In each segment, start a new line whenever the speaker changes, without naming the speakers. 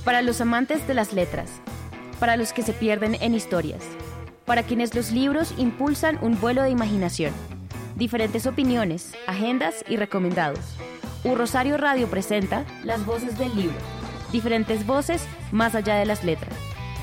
Para los amantes de las letras, para los que se pierden en historias, para quienes los libros impulsan un vuelo de imaginación, diferentes opiniones, agendas y recomendados. Rosario Radio presenta Las Voces del Libro, diferentes voces más allá de las letras.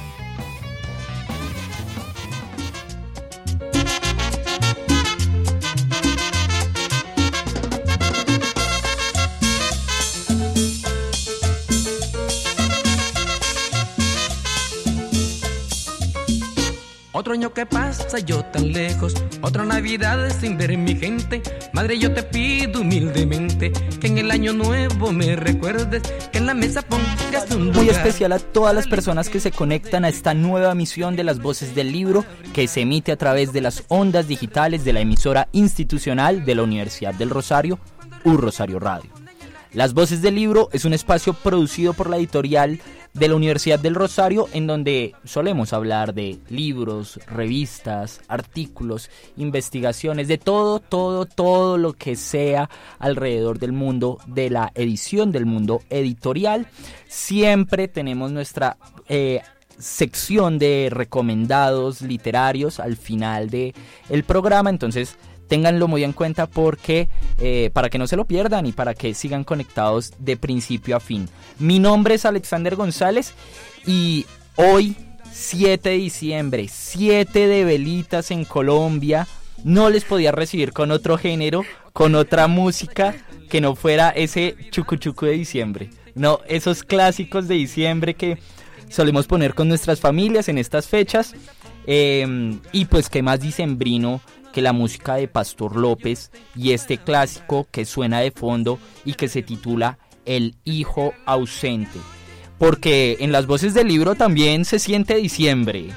Otro año que pasa, yo tan lejos, otra Navidad sin ver mi gente. Madre, yo te pido humildemente que en el año nuevo me recuerdes, que en la mesa pongas un lugar.
Muy especial a todas las personas que se conectan a esta nueva emisión de Las Voces del Libro, que se emite a través de las ondas digitales de la emisora institucional de la Universidad del Rosario, Rosario Radio. Las Voces del Libro es un espacio producido por la editorial de la Universidad del Rosario, en donde solemos hablar de libros, revistas, artículos, investigaciones, de todo lo que sea alrededor del mundo de la edición, del mundo editorial. Siempre tenemos nuestra sección de recomendados literarios al final del programa, entonces ténganlo muy en cuenta porque para que no se lo pierdan y para que sigan conectados de principio a fin. Mi nombre es Alexander González y hoy, 7 de diciembre, 7 de velitas en Colombia, no les podía recibir con otro género, con otra música que no fuera ese chucu de diciembre. No, esos clásicos de diciembre que solemos poner con nuestras familias en estas fechas. Y pues qué más dicembrino que la música de Pastor López y este clásico que suena de fondo y que se titula El Hijo Ausente, porque en Las Voces del Libro también se siente diciembre.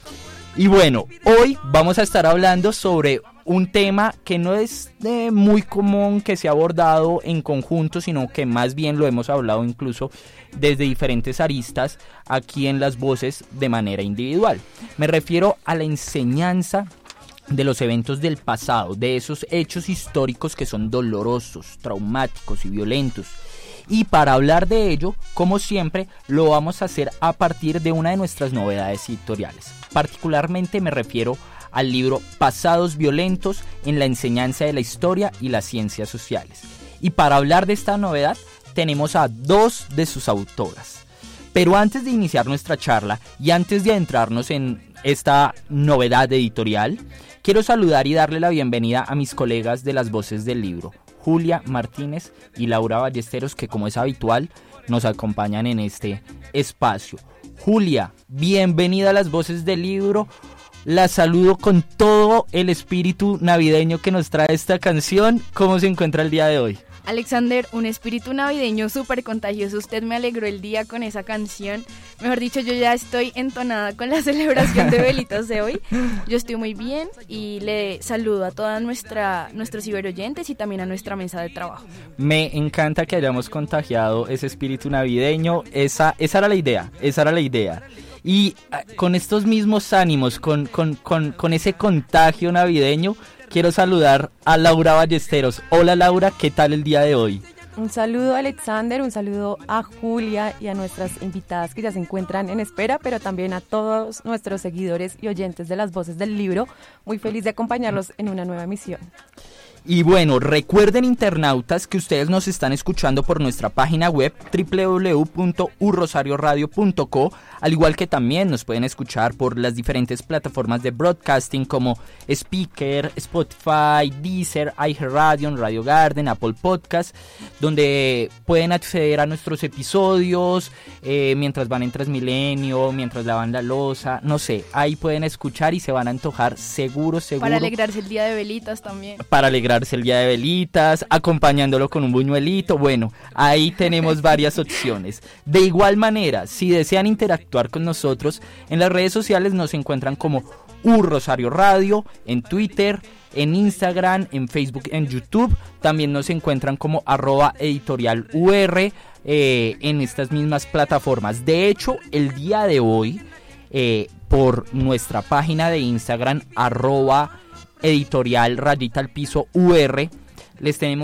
Y bueno, hoy vamos a estar hablando sobre un tema que no es muy común que se ha abordado en conjunto, sino que más bien lo hemos hablado incluso desde diferentes aristas aquí en Las Voces de manera individual. Me refiero a la enseñanza de los eventos del pasado, de esos hechos históricos que son dolorosos, traumáticos y violentos. Y para hablar de ello, como siempre, lo vamos a hacer a partir de una de nuestras novedades editoriales. Particularmente me refiero al libro Pasados Violentos en la enseñanza de la historia y las ciencias sociales. Y para hablar de esta novedad, tenemos a dos de sus autoras. Pero antes de iniciar nuestra charla y antes de adentrarnos en esta novedad editorial, quiero saludar y darle la bienvenida a mis colegas de Las Voces del Libro, Julia Martínez y Laura Ballesteros, que como es habitual nos acompañan en este espacio. Julia, bienvenida a Las Voces del Libro. La saludo con todo el espíritu navideño que nos trae esta canción. ¿Cómo se encuentra el día de hoy?
Alexander, un espíritu navideño súper contagioso. Usted me alegró el día con esa canción. Mejor dicho, yo ya estoy entonada con la celebración de velitas de hoy. Yo estoy muy bien y le saludo a todos nuestros ciberoyentes y también a nuestra mesa de trabajo. Me
encanta que hayamos contagiado ese espíritu navideño. Esa era la idea. Y con estos mismos ánimos, con ese contagio navideño, quiero saludar a Laura Ballesteros. Hola Laura, ¿qué tal el día de hoy?
Un saludo Alexander, un saludo a Julia y a nuestras invitadas que ya se encuentran en espera, pero también a todos nuestros seguidores y oyentes de Las Voces del Libro. Muy feliz de acompañarlos en una nueva emisión.
Y bueno, recuerden internautas que ustedes nos están escuchando por nuestra página web www.urrosarioradio.co, al igual que también nos pueden escuchar por las diferentes plataformas de broadcasting como Spreaker, Spotify, Deezer, iHeartRadio, Radio Garden, Apple Podcast, donde pueden acceder a nuestros episodios mientras van en Transmilenio, mientras lavan la loza, no sé, ahí pueden escuchar y se van a antojar seguro.
Para alegrarse el día de velitas también.
Para alegrarse el día de velitas, acompañándolo con un buñuelito. Bueno, ahí tenemos varias opciones. De igual manera, si desean interactuar con nosotros, en las redes sociales nos encuentran como Rosario Radio, en Twitter, en Instagram, en Facebook, en YouTube. También nos encuentran como @editorialur en estas mismas plataformas. De hecho, el día de hoy, por nuestra página de Instagram, @editorial_UR, les tenemos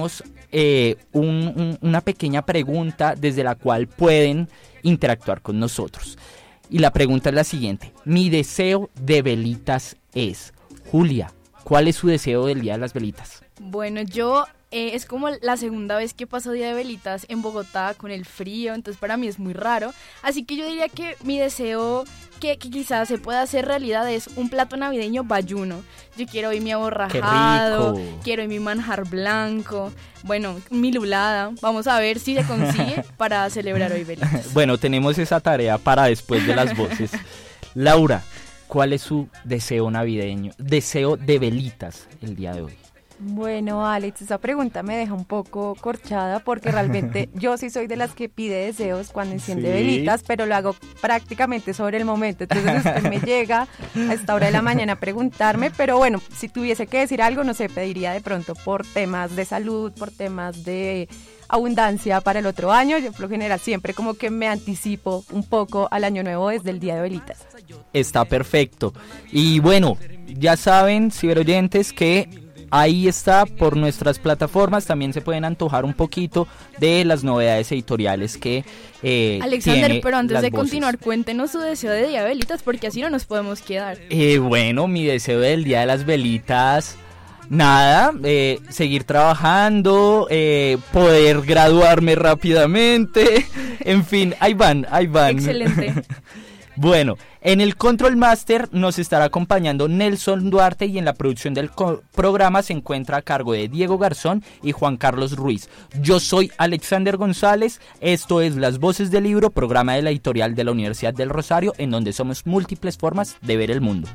una pequeña pregunta desde la cual pueden interactuar con nosotros. Y la pregunta es la siguiente: mi deseo de velitas es. Julia, ¿cuál es su deseo del Día de las Velitas?
Bueno, yo es como la segunda vez que paso Día de Velitas en Bogotá con el frío, entonces para mí es muy raro. Así que yo diría que mi deseo que quizás se pueda hacer realidad es un plato navideño bayuno. Yo quiero hoy mi aborrajado, quiero hoy mi manjar blanco, bueno, mi lulada. Vamos a ver si se consigue para celebrar hoy velitas.
Bueno, tenemos esa tarea para después de las voces. Laura, ¿cuál es su deseo navideño, deseo de velitas el día de hoy?
Bueno, Alex, esa pregunta me deja un poco corchada porque realmente yo sí soy de las que pide deseos cuando enciende velitas, pero lo hago prácticamente sobre el momento. Entonces usted me llega a esta hora de la mañana a preguntarme, pero bueno, si tuviese que decir algo, no sé, pediría de pronto por temas de salud, por temas de abundancia para el otro año. Yo por lo general siempre como que me anticipo un poco al año nuevo desde el Día de Velitas.
Está perfecto. Y bueno, ya saben, ciberoyentes, que ahí está por nuestras plataformas. También se pueden antojar un poquito de las novedades editoriales que
Alexander,
tiene
pero antes
las
de
voces.
Continuar, cuéntenos su deseo de Día de Velitas, porque así no nos podemos quedar.
Bueno, mi deseo del Día de las Velitas, nada, seguir trabajando, poder graduarme rápidamente, en fin, ahí van.
Excelente.
Bueno, en el Control Master nos estará acompañando Nelson Duarte y en la producción del programa se encuentra a cargo de Diego Garzón y Juan Carlos Ruiz. Yo soy Alexander González, esto es Las Voces del Libro, programa de la editorial de la Universidad del Rosario, en donde somos múltiples formas de ver el mundo.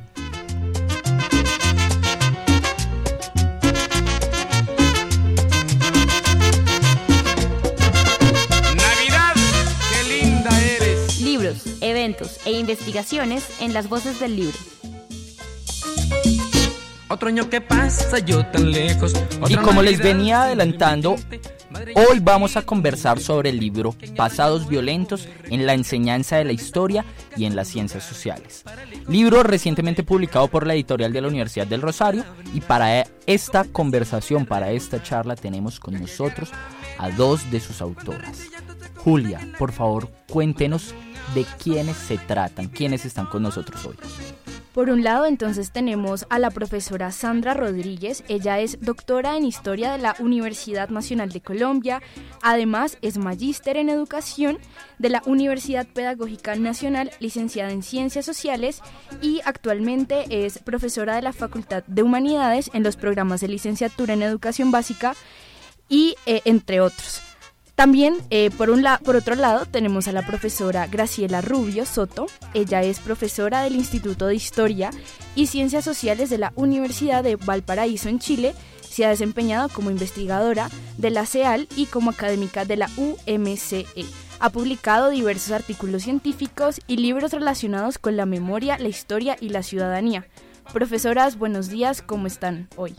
Libros, eventos e investigaciones en Las Voces del Libro.
Otro año que pasa, yo tan lejos.
Y como les venía adelantando, hoy vamos a conversar sobre el libro Pasados Violentos en la enseñanza de la historia y en las ciencias sociales. Libro recientemente publicado por la editorial de la Universidad del Rosario, y para esta conversación, para esta charla, tenemos con nosotros a dos de sus autoras. Julia, por favor, cuéntenos de quiénes se tratan, quiénes están con nosotros hoy.
Por un lado, entonces tenemos a la profesora Sandra Rodríguez. Ella es doctora en Historia de la Universidad Nacional de Colombia. Además, es magíster en Educación de la Universidad Pedagógica Nacional, licenciada en Ciencias Sociales y actualmente es profesora de la Facultad de Humanidades en los programas de licenciatura en Educación Básica y entre otros. También, por otro lado, tenemos a la profesora Graciela Rubio Soto. Ella es profesora del Instituto de Historia y Ciencias Sociales de la Universidad de Valparaíso en Chile. Se ha desempeñado como investigadora de la CEAL y como académica de la UMCE. Ha publicado diversos artículos científicos y libros relacionados con la memoria, la historia y la ciudadanía. Profesoras, buenos días, ¿cómo están hoy?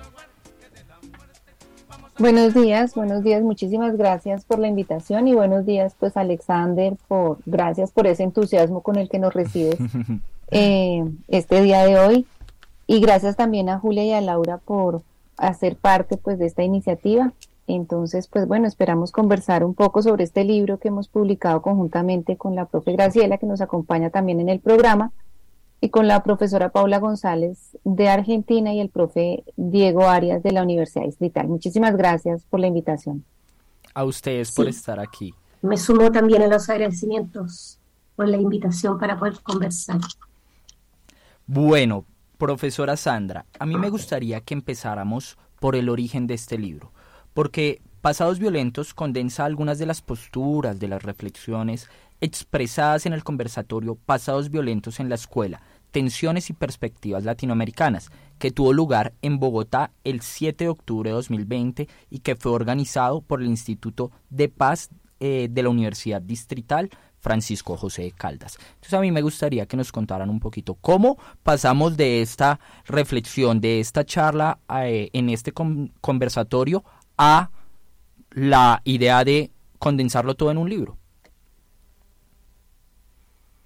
Buenos días, muchísimas gracias por la invitación y buenos días pues Alexander, gracias por ese entusiasmo con el que nos recibes este día de hoy, y gracias también a Julia y a Laura por hacer parte pues de esta iniciativa. Entonces pues bueno, esperamos conversar un poco sobre este libro que hemos publicado conjuntamente con la profe Graciela, que nos acompaña también en el programa, y con la profesora Paula González de Argentina y el profe Diego Arias de la Universidad Distrital. Muchísimas gracias por la invitación.
A ustedes por estar aquí.
Me sumo también a los agradecimientos por la invitación para poder conversar.
Bueno, profesora Sandra, a mí me gustaría que empezáramos por el origen de este libro, porque Pasados Violentos condensa algunas de las posturas, de las reflexiones expresadas en el conversatorio Pasados Violentos en la Escuela, Tensiones y Perspectivas Latinoamericanas, que tuvo lugar en Bogotá el 7 de octubre de 2020 y que fue organizado por el Instituto de Paz de la Universidad Distrital Francisco José de Caldas. Entonces a mí me gustaría que nos contaran un poquito cómo pasamos de esta reflexión, de esta charla en este conversatorio a la idea de condensarlo todo en un libro.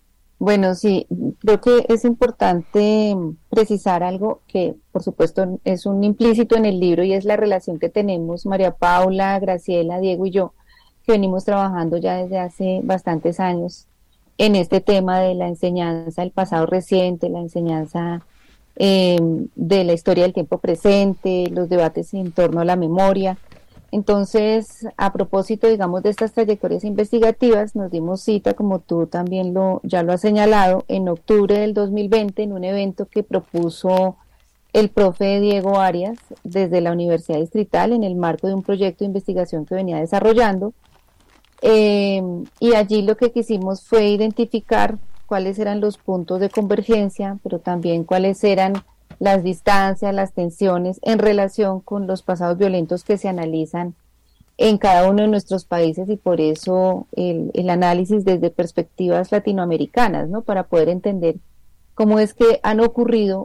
Bueno, sí, creo que es importante precisar algo que, por supuesto, es un implícito en el libro y es la relación que tenemos María Paula, Graciela, Diego y yo, que venimos trabajando ya desde hace bastantes años en este tema de la enseñanza del pasado reciente, la enseñanza de la historia del tiempo presente, los debates en torno a la memoria. Entonces, a propósito, digamos, de estas trayectorias investigativas, nos dimos cita, como tú también ya lo has señalado, en octubre del 2020 en un evento que propuso el profe Diego Arias desde la Universidad Distrital en el marco de un proyecto de investigación que venía desarrollando. Y allí lo que quisimos fue identificar cuáles eran los puntos de convergencia, pero también cuáles eran las distancias, las tensiones en relación con los pasados violentos que se analizan en cada uno de nuestros países, y por eso el análisis desde perspectivas latinoamericanas, ¿no? Para poder entender cómo es que han ocurrido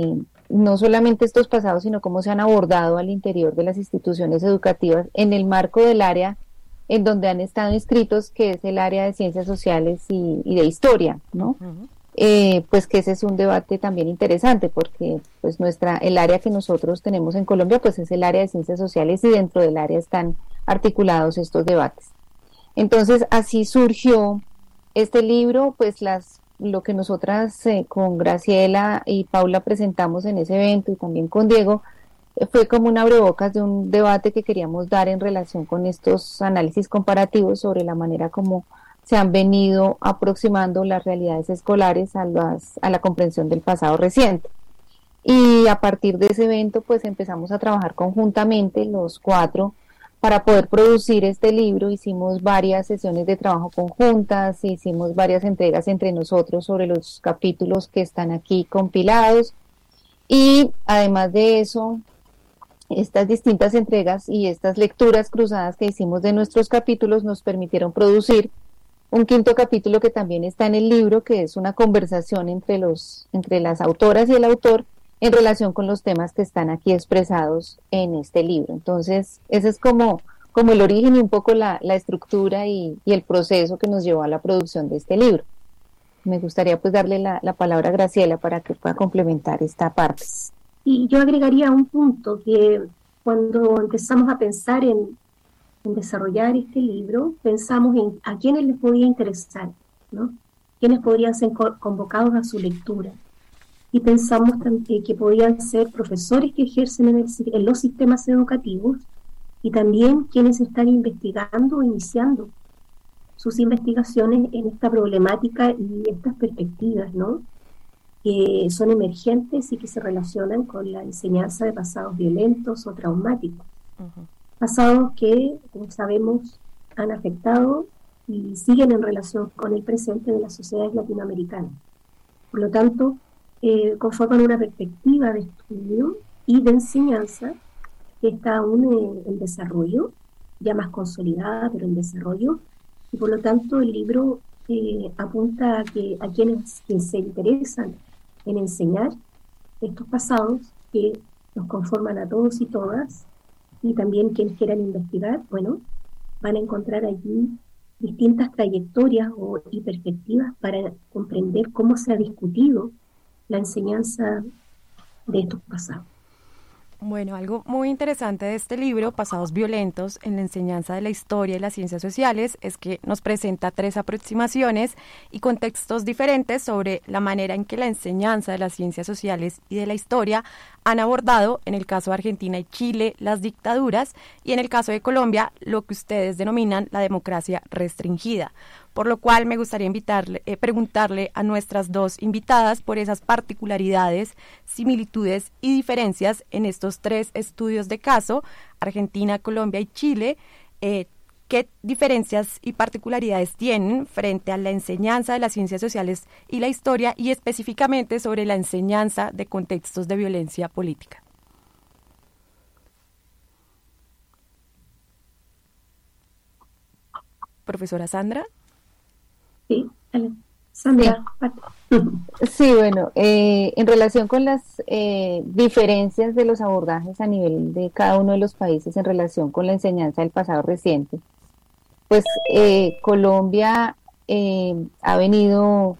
no solamente estos pasados, sino cómo se han abordado al interior de las instituciones educativas en el marco del área en donde han estado inscritos, que es el área de ciencias sociales y de historia, ¿no? Uh-huh. Pues que ese es un debate también interesante, porque pues el área que nosotros tenemos en Colombia pues es el área de ciencias sociales, y dentro del área están articulados estos debates. Entonces así surgió este libro, pues lo que nosotras con Graciela y Paula presentamos en ese evento, y también con Diego, fue como un abrebocas de un debate que queríamos dar en relación con estos análisis comparativos sobre la manera como se han venido aproximando las realidades escolares a la comprensión del pasado reciente. Y a partir de ese evento pues empezamos a trabajar conjuntamente los cuatro para poder producir este libro. Hicimos varias sesiones de trabajo conjuntas, hicimos varias entregas entre nosotros sobre los capítulos que están aquí compilados, y además de eso, estas distintas entregas y estas lecturas cruzadas que hicimos de nuestros capítulos nos permitieron producir un quinto capítulo que también está en el libro, que es una conversación entre las autoras y el autor en relación con los temas que están aquí expresados en este libro. Entonces, ese es como el origen y un poco la estructura y el proceso que nos llevó a la producción de este libro. Me gustaría pues darle la palabra a Graciela para que pueda complementar esta parte.
Y yo agregaría un punto, que cuando empezamos a pensar en desarrollar este libro, pensamos en a quiénes les podía interesar, ¿no? Quiénes podrían ser convocados a su lectura. Y pensamos también que podían ser profesores que ejercen en los sistemas educativos, y también quienes están investigando o iniciando sus investigaciones en esta problemática y estas perspectivas, ¿no? Que son emergentes y que se relacionan con la enseñanza de pasados violentos o traumáticos. Uh-huh. Pasados que, como sabemos, han afectado y siguen en relación con el presente de las sociedades latinoamericanas. Por lo tanto, conforman una perspectiva de estudio y de enseñanza que está aún en desarrollo, ya más consolidada, pero en desarrollo, y por lo tanto el libro apunta a quienes se interesan en enseñar estos pasados que nos conforman a todos y todas, y también quienes quieran investigar, bueno, van a encontrar allí distintas trayectorias y perspectivas para comprender cómo se ha discutido la enseñanza de estos pasados.
Bueno, algo muy interesante de este libro, Pasados Violentos en la enseñanza de la historia y las ciencias sociales, es que nos presenta 3 aproximaciones y contextos diferentes sobre la manera en que la enseñanza de las ciencias sociales y de la historia han abordado, en el caso de Argentina y Chile, las dictaduras, y en el caso de Colombia, lo que ustedes denominan la democracia restringida. Por lo cual me gustaría preguntarle a nuestras dos invitadas por esas particularidades, similitudes y diferencias en estos 3 estudios de caso, Argentina, Colombia y Chile. ¿Qué diferencias y particularidades tienen frente a la enseñanza de las ciencias sociales y la historia, y específicamente sobre la enseñanza de contextos de violencia política? Profesora Sandra.
Sí, Sandra.
Sí, bueno, en relación con las diferencias de los abordajes a nivel de cada uno de los países en relación con la enseñanza del pasado reciente, pues Colombia ha venido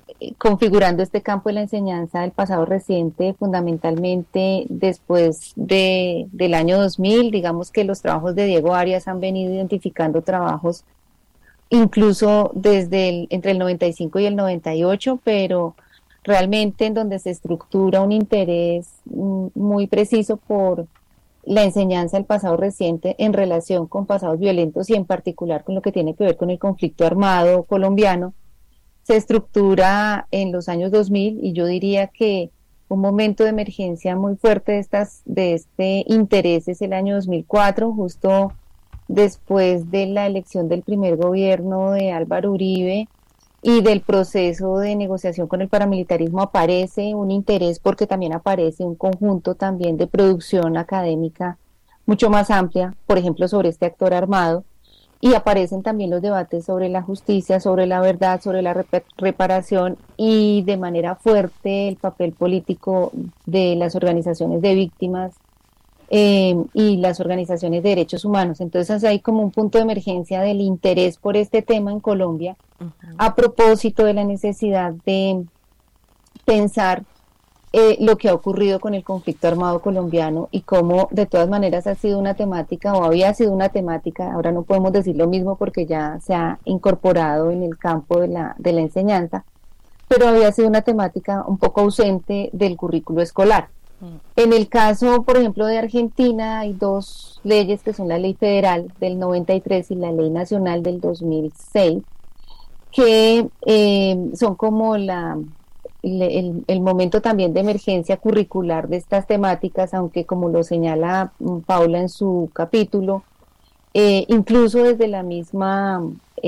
configurando este campo de la enseñanza del pasado reciente, fundamentalmente después del año 2000. Digamos que los trabajos de Diego Arias han venido identificando trabajos incluso entre el 95 y el 98, pero realmente en donde se estructura un interés muy preciso por la enseñanza del pasado reciente en relación con pasados violentos y en particular con lo que tiene que ver con el conflicto armado colombiano, se estructura en los años 2000, y yo diría que un momento de emergencia muy fuerte de este interés es el año 2004, justo después de la elección del primer gobierno de Álvaro Uribe y del proceso de negociación con el paramilitarismo. Aparece un interés porque también aparece un conjunto también de producción académica mucho más amplia, por ejemplo, sobre este actor armado, y aparecen también los debates sobre la justicia, sobre la verdad, sobre la reparación, y de manera fuerte el papel político de las organizaciones de víctimas y las organizaciones de derechos humanos. Entonces hay como un punto de emergencia del interés por este tema en Colombia, a propósito de la necesidad de pensar lo que ha ocurrido con el conflicto armado colombiano y cómo de todas maneras ha sido una temática, o había sido una temática, ahora no podemos decir lo mismo porque ya se ha incorporado en el campo de la enseñanza, pero había sido una temática un poco ausente del currículo escolar. En el caso, por ejemplo, de Argentina, hay dos leyes que son la ley federal del 93 y la ley nacional del 2006, que son como el momento también de emergencia curricular de estas temáticas, aunque como lo señala Paula en su capítulo, incluso desde la misma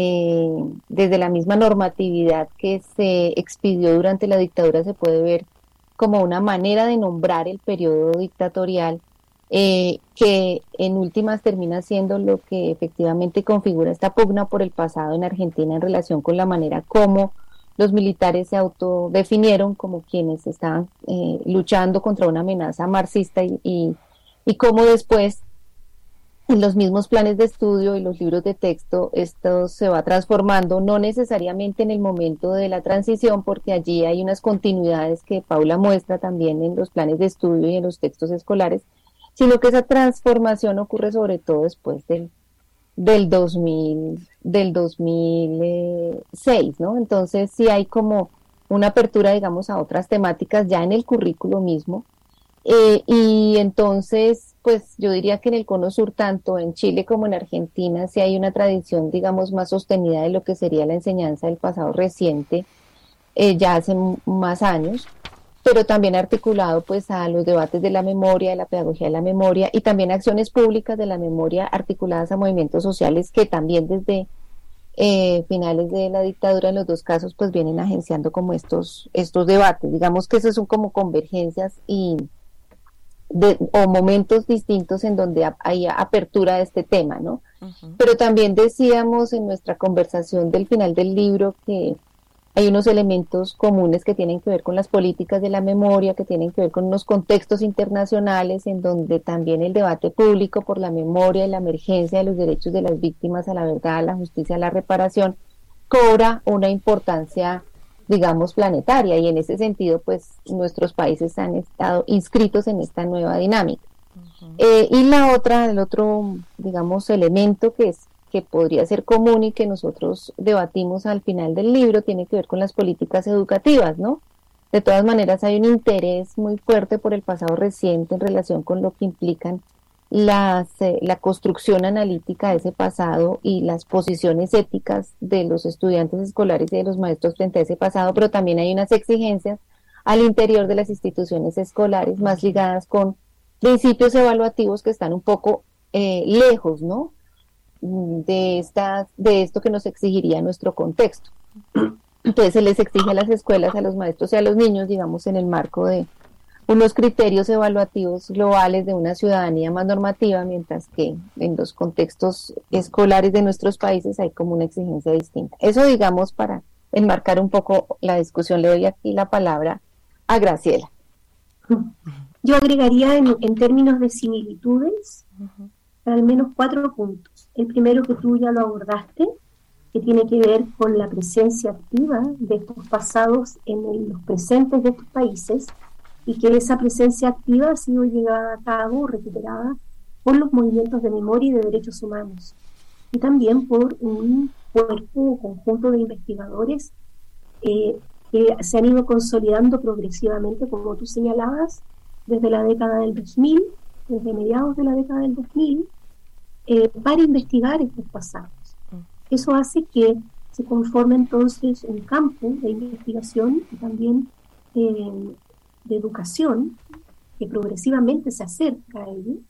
normatividad que se expidió durante la dictadura se puede ver como una manera de nombrar el periodo dictatorial, que en últimas termina siendo lo que efectivamente configura esta pugna por el pasado en Argentina en relación con la manera como los militares se autodefinieron como quienes estaban luchando contra una amenaza marxista, y cómo después en los mismos planes de estudio y los libros de texto esto se va transformando, no necesariamente en el momento de la transición, porque allí hay unas continuidades que Paula muestra también en los planes de estudio y en los textos escolares, sino que esa transformación ocurre sobre todo después del 2006, ¿no? Entonces sí hay como una apertura, digamos, a otras temáticas ya en el currículo mismo, y entonces, pues yo diría que en el Cono Sur, tanto en Chile como en Argentina, sí hay una tradición, digamos, más sostenida de lo que sería la enseñanza del pasado reciente, ya hace más años, pero también articulado pues a los debates de la memoria, de la pedagogía de la memoria, y también acciones públicas de la memoria articuladas a movimientos sociales que también desde finales de la dictadura en los dos casos pues vienen agenciando como estos debates. Digamos que esos son como convergencias o momentos distintos en donde hay apertura de este tema, ¿no? Uh-huh. Pero también decíamos en nuestra conversación del final del libro que hay unos elementos comunes que tienen que ver con las políticas de la memoria, que tienen que ver con unos contextos internacionales en donde también el debate público por la memoria y la emergencia de los derechos de las víctimas a la verdad, a la justicia, a la reparación, cobra una importancia, digamos, planetaria, y en ese sentido, pues, nuestros países han estado inscritos en esta nueva dinámica. Uh-huh. Y el otro, digamos, elemento que podría ser común y que nosotros debatimos al final del libro tiene que ver con las políticas educativas, ¿no? De todas maneras hay un interés muy fuerte por el pasado reciente en relación con lo que implican la construcción analítica de ese pasado y las posiciones éticas de los estudiantes escolares y de los maestros frente a ese pasado, pero también hay unas exigencias al interior de las instituciones escolares más ligadas con principios evaluativos que están un poco lejos, ¿no?, de esto que nos exigiría nuestro contexto. Entonces se les exige a las escuelas, a los maestros y a los niños, digamos, en el marco de unos criterios evaluativos globales de una ciudadanía más normativa, mientras que en los contextos escolares de nuestros países hay como una exigencia distinta. Eso, digamos, para enmarcar un poco la discusión. Le doy aquí la palabra a Graciela.
Yo agregaría en términos de similitudes al menos 4 puntos. El primero, que tú ya lo abordaste, que tiene que ver con la presencia activa de estos pasados en los presentes de estos países, y que esa presencia activa ha sido llevada a cabo, recuperada por los movimientos de memoria y de derechos humanos, y también por un cuerpo o conjunto de investigadores que se han ido consolidando progresivamente, como tú señalabas, desde la década del 2000, desde mediados de la década del 2000, para investigar estos pasados. Eso hace que se conforme entonces un campo de investigación y también de educación que progresivamente se acerca a ello,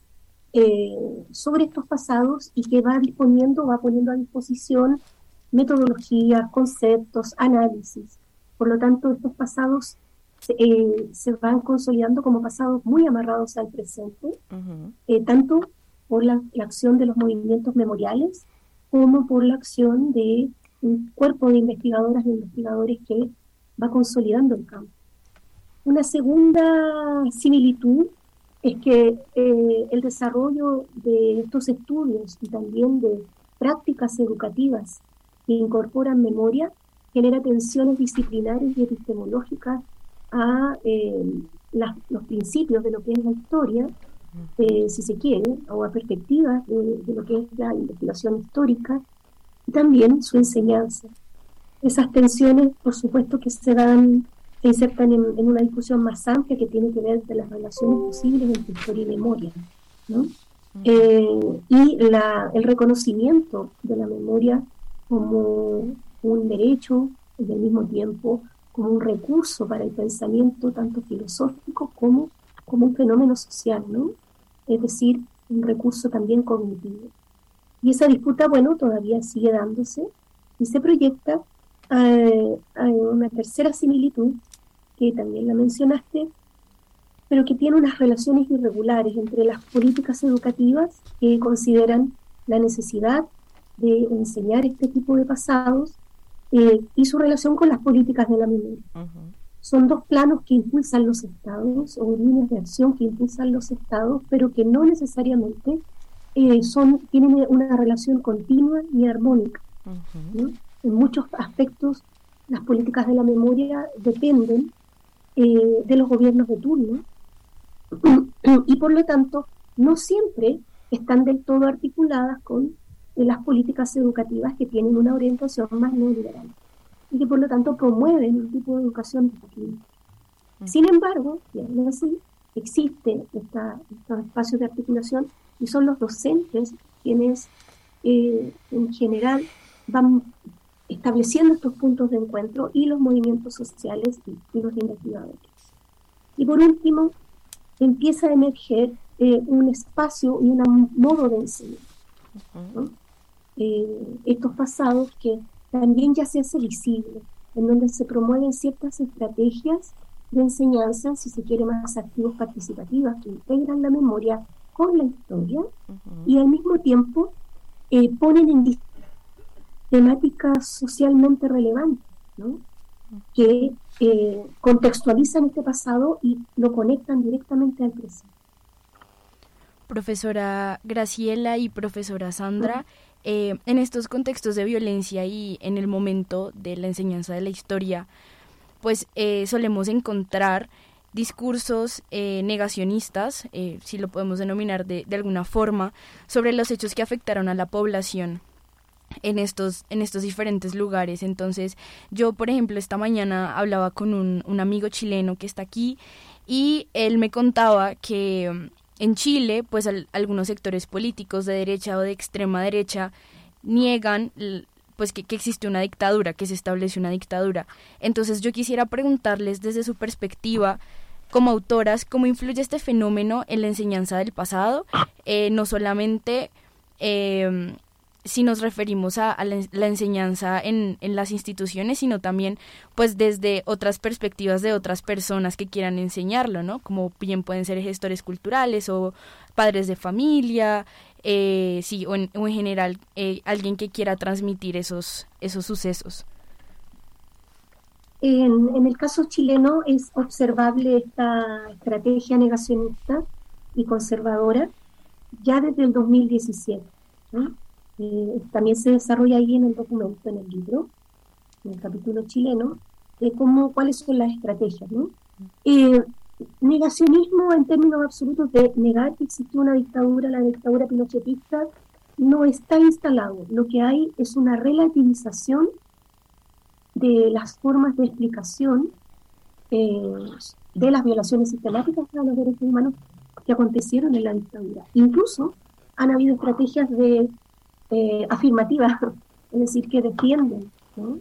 sobre estos pasados, y que va poniendo a disposición metodologías, conceptos, análisis. Por lo tanto, estos pasados se van consolidando como pasados muy amarrados al presente, tanto por la acción de los movimientos memoriales como por la acción de un cuerpo de investigadoras e investigadores que va consolidando el campo. Una segunda similitud es que el desarrollo de estos estudios y también de prácticas educativas que incorporan memoria genera tensiones disciplinarias y epistemológicas a los principios de lo que es la historia, si se quiere, o a perspectivas de lo que es la investigación histórica, y también su enseñanza. Esas tensiones, por supuesto, que se insertan en una discusión más amplia que tiene que ver de las relaciones posibles entre historia y memoria, ¿no? Y el reconocimiento de la memoria como un derecho y al mismo tiempo como un recurso para el pensamiento tanto filosófico como un fenómeno social, ¿no? Es decir, un recurso también cognitivo. Y esa disputa, bueno, todavía sigue dándose y se proyecta a una tercera similitud, que también la mencionaste, pero que tiene unas relaciones irregulares entre las políticas educativas que consideran la necesidad de enseñar este tipo de pasados y su relación con las políticas de la memoria. Son dos planos que impulsan los estados, o líneas de acción que impulsan los estados, pero que no necesariamente tienen una relación continua ni armónica, ¿no? En muchos aspectos, las políticas de la memoria dependen de los gobiernos de turno, y por lo tanto no siempre están del todo articuladas con las políticas educativas que tienen una orientación más neoliberal y que por lo tanto promueven un tipo de educación distinta. Sin embargo, y aún así, existe estos espacios de articulación, y son los docentes quienes en general van estableciendo estos puntos de encuentro, y los movimientos sociales y los investigadores. Y por último, empieza a emerger un espacio y un modo de enseñar, ¿no? Estos pasados que también ya se hace visible, en donde se promueven ciertas estrategias de enseñanza, si se quiere, más activos participativas, que integran la memoria con la historia, y al mismo tiempo ponen en temáticas socialmente relevantes, ¿no? Que contextualizan este pasado y lo conectan directamente al presente.
Profesora Graciela y profesora Sandra, en estos contextos de violencia y en el momento de la enseñanza de la historia, pues solemos encontrar discursos negacionistas, si lo podemos denominar de alguna forma, sobre los hechos que afectaron a la población en estos diferentes lugares. Entonces, yo, por ejemplo, esta mañana hablaba con un amigo chileno que está aquí, y él me contaba que en Chile, pues algunos sectores políticos de derecha o de extrema derecha niegan pues que existe una dictadura, que se establece una dictadura. Entonces yo quisiera preguntarles desde su perspectiva, como autoras, ¿cómo influye este fenómeno en la enseñanza del pasado? No solamente si nos referimos a la enseñanza en las instituciones, sino también pues desde otras perspectivas de otras personas que quieran enseñarlo, ¿no? Como bien pueden ser gestores culturales o padres de familia, sí, o en general alguien que quiera transmitir esos sucesos.
En el caso chileno es observable esta estrategia negacionista y conservadora ya desde el 2017, ¿no? también se desarrolla ahí en el documento, en el libro, en el capítulo chileno, cuáles son las estrategias, ¿no? Negacionismo en términos absolutos de negar que existió una dictadura, la dictadura pinochetista, no está instalado. Lo que hay es una relativización de las formas de explicación de las violaciones sistemáticas a los derechos humanos que acontecieron en la dictadura. Incluso han habido estrategias de afirmativas, es decir, que defienden, ¿no?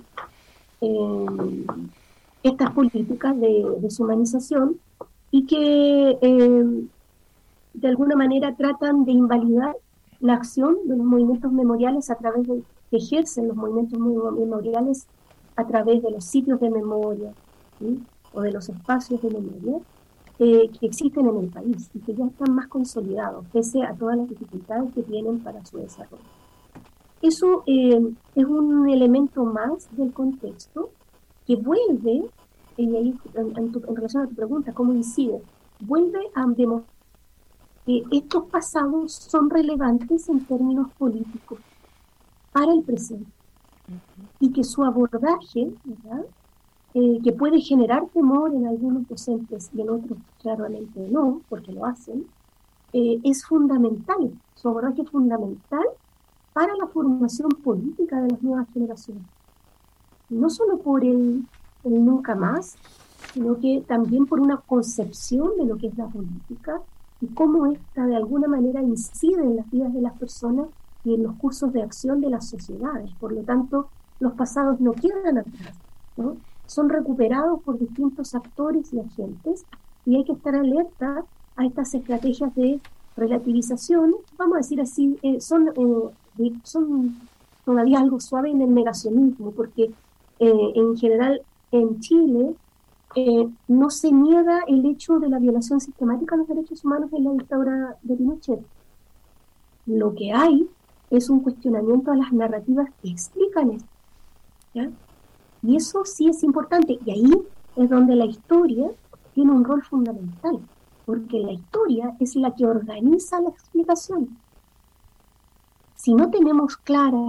Estas políticas de deshumanización y que de alguna manera tratan de invalidar la acción de los movimientos memoriales a través de que ejercen los movimientos memoriales a través de los sitios de memoria, ¿sí? O de los espacios de memoria que existen en el país y que ya están más consolidados pese a todas las dificultades que tienen para su desarrollo. Eso es un elemento más del contexto que vuelve, y ahí en relación a tu pregunta, ¿cómo incide? Vuelve a demostrar que estos pasados son relevantes en términos políticos para el presente y que su abordaje, ¿verdad? Que puede generar temor en algunos docentes y en otros claramente no, porque lo hacen, es fundamental, su abordaje es fundamental para la formación política de las nuevas generaciones. No solo por el nunca más, sino que también por una concepción de lo que es la política y cómo ésta de alguna manera incide en las vidas de las personas y en los cursos de acción de las sociedades. Por lo tanto, los pasados no quedan atrás, ¿no? Son recuperados por distintos actores y agentes y hay que estar alerta a estas estrategias de relativización, vamos a decir así, son todavía algo suave en el negacionismo, porque en general en Chile no se niega el hecho de la violación sistemática a los derechos humanos en la dictadura de Pinochet. Lo que hay es un cuestionamiento a las narrativas que explican esto, ¿ya? Y eso sí es importante, y ahí es donde la historia tiene un rol fundamental, porque la historia es la que organiza la explicación. Si no tenemos clara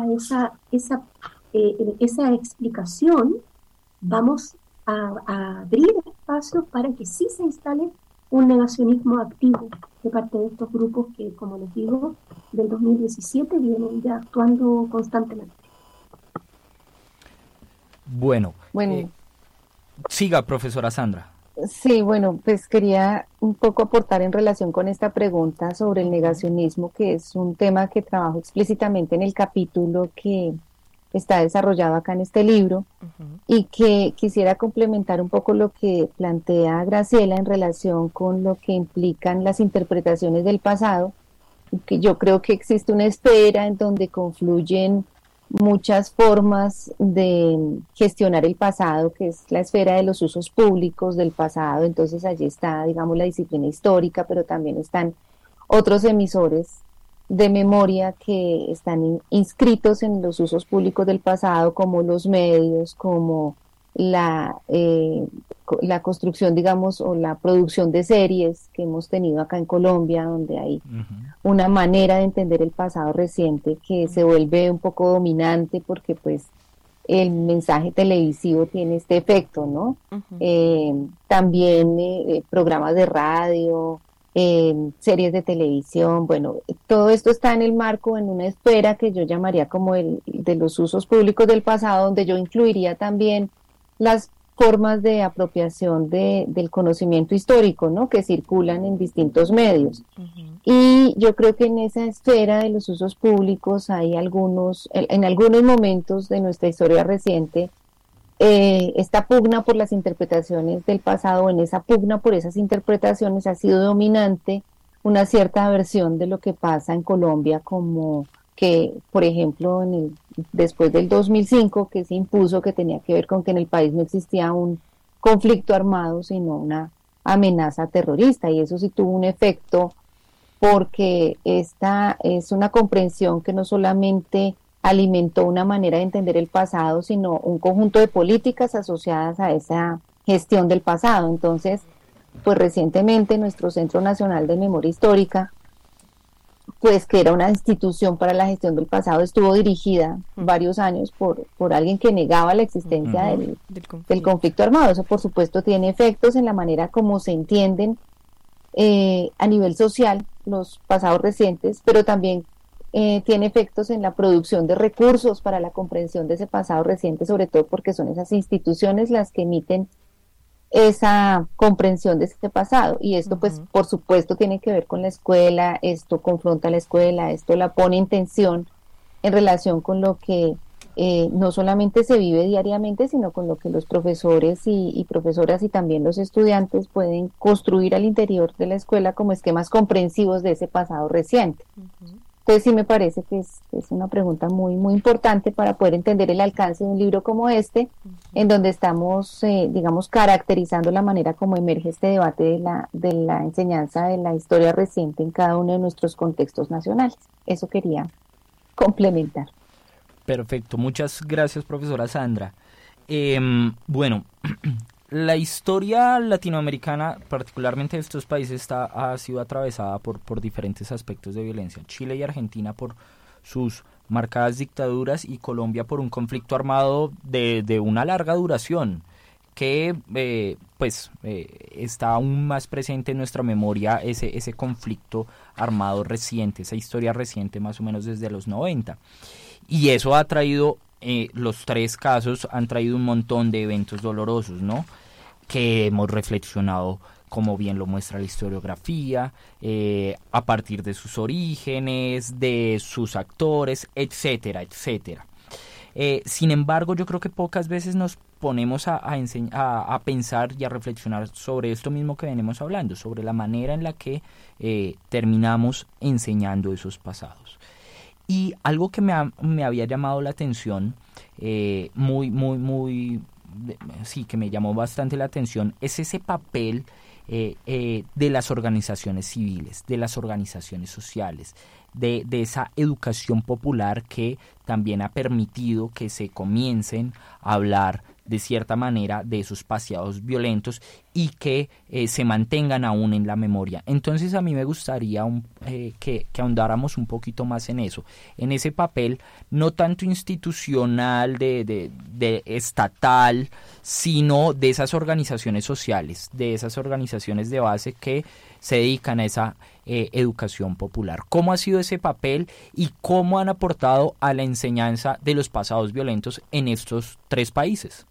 esa explicación, vamos a abrir espacios para que sí se instale un negacionismo activo de parte de estos grupos que, como les digo, del 2017 vienen ya actuando constantemente.
Bueno, siga, profesora Sandra.
Sí, bueno, pues quería un poco aportar en relación con esta pregunta sobre el negacionismo, que es un tema que trabajo explícitamente en el capítulo que está desarrollado acá en este libro, y que quisiera complementar un poco lo que plantea Graciela en relación con lo que implican las interpretaciones del pasado, que yo creo que existe una esfera en donde confluyen muchas formas de gestionar el pasado, que es la esfera de los usos públicos del pasado. Entonces allí está, digamos, la disciplina histórica, pero también están otros emisores de memoria que están inscritos en los usos públicos del pasado, como los medios, como la construcción, digamos, o la producción de series que hemos tenido acá en Colombia, donde hay una manera de entender el pasado reciente que se vuelve un poco dominante porque pues el mensaje televisivo tiene este efecto, ¿no? También programas de radio, series de televisión, bueno, todo esto está en el marco, en una esfera que yo llamaría como el de los usos públicos del pasado, donde yo incluiría también las formas de apropiación del conocimiento histórico, ¿no?, que circulan en distintos medios. Y yo creo que en esa esfera de los usos públicos hay en algunos momentos de nuestra historia reciente, esta pugna por las interpretaciones del pasado, en esa pugna por esas interpretaciones ha sido dominante una cierta versión de lo que pasa en Colombia, como que, por ejemplo, después del 2005, que se impuso, que tenía que ver con que en el país no existía un conflicto armado, sino una amenaza terrorista, y eso sí tuvo un efecto, porque esta es una comprensión que no solamente alimentó una manera de entender el pasado, sino un conjunto de políticas asociadas a esa gestión del pasado. Entonces, pues recientemente nuestro Centro Nacional de Memoria Histórica pues que era una institución para la gestión del pasado, estuvo dirigida varios años por alguien que negaba la existencia del conflicto armado. Eso por supuesto tiene efectos en la manera como se entienden a nivel social los pasados recientes, pero también tiene efectos en la producción de recursos para la comprensión de ese pasado reciente, sobre todo porque son esas instituciones las que emiten esa comprensión de este pasado, y esto pues por supuesto tiene que ver con la escuela, esto confronta a la escuela, esto la pone en tensión en relación con lo que no solamente se vive diariamente, sino con lo que los profesores y profesoras y también los estudiantes pueden construir al interior de la escuela como esquemas comprensivos de ese pasado reciente. Entonces sí me parece que es una pregunta muy, muy importante para poder entender el alcance de un libro como este, en donde estamos, digamos, caracterizando la manera como emerge este debate de la enseñanza de la historia reciente en cada uno de nuestros contextos nacionales. Eso quería complementar.
Perfecto, muchas gracias, profesora Sandra. Bueno, la historia latinoamericana, particularmente de estos países, ha sido atravesada por diferentes aspectos de violencia. Chile y Argentina por sus marcadas dictaduras y Colombia por un conflicto armado de una larga duración que está aún más presente en nuestra memoria ese conflicto armado reciente, esa historia reciente más o menos desde los 90. Y eso ha traído, los tres casos han traído un montón de eventos dolorosos, ¿no? Que hemos reflexionado, como bien lo muestra la historiografía, a partir de sus orígenes, de sus actores, etcétera, etcétera. Sin embargo, yo creo que pocas veces nos ponemos a pensar y a reflexionar sobre esto mismo que venimos hablando, sobre la manera en la que terminamos enseñando esos pasados. Y algo que me había llamado la atención, que me llamó bastante la atención, es ese papel de las organizaciones civiles, de las organizaciones sociales, de esa educación popular que también ha permitido que se comiencen a hablar de cierta manera de esos pasados violentos y que se mantengan aún en la memoria. Entonces a mí me gustaría que ahondáramos un poquito más en eso, en ese papel no tanto institucional de estatal, sino de esas organizaciones sociales, de esas organizaciones de base que se dedican a esa educación popular. ¿Cómo ha sido ese papel y cómo han aportado a la enseñanza de los pasados violentos en estos tres países?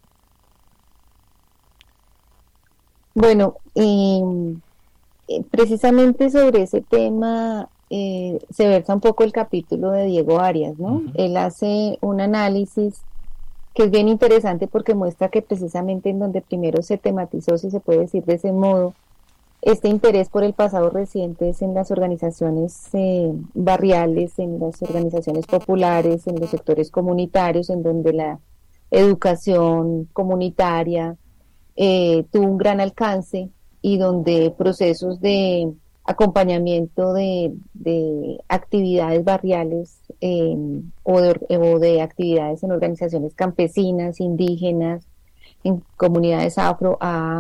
Bueno, precisamente sobre ese tema se versa un poco el capítulo de Diego Arias, ¿no? Uh-huh. Él hace un análisis que es bien interesante porque muestra que precisamente en donde primero se tematizó, si se puede decir de ese modo, este interés por el pasado reciente es en las organizaciones barriales, en las organizaciones populares, en los sectores comunitarios, en donde la educación comunitaria tuvo un gran alcance y donde procesos de acompañamiento de actividades barriales o de actividades en organizaciones campesinas, indígenas, en comunidades afro,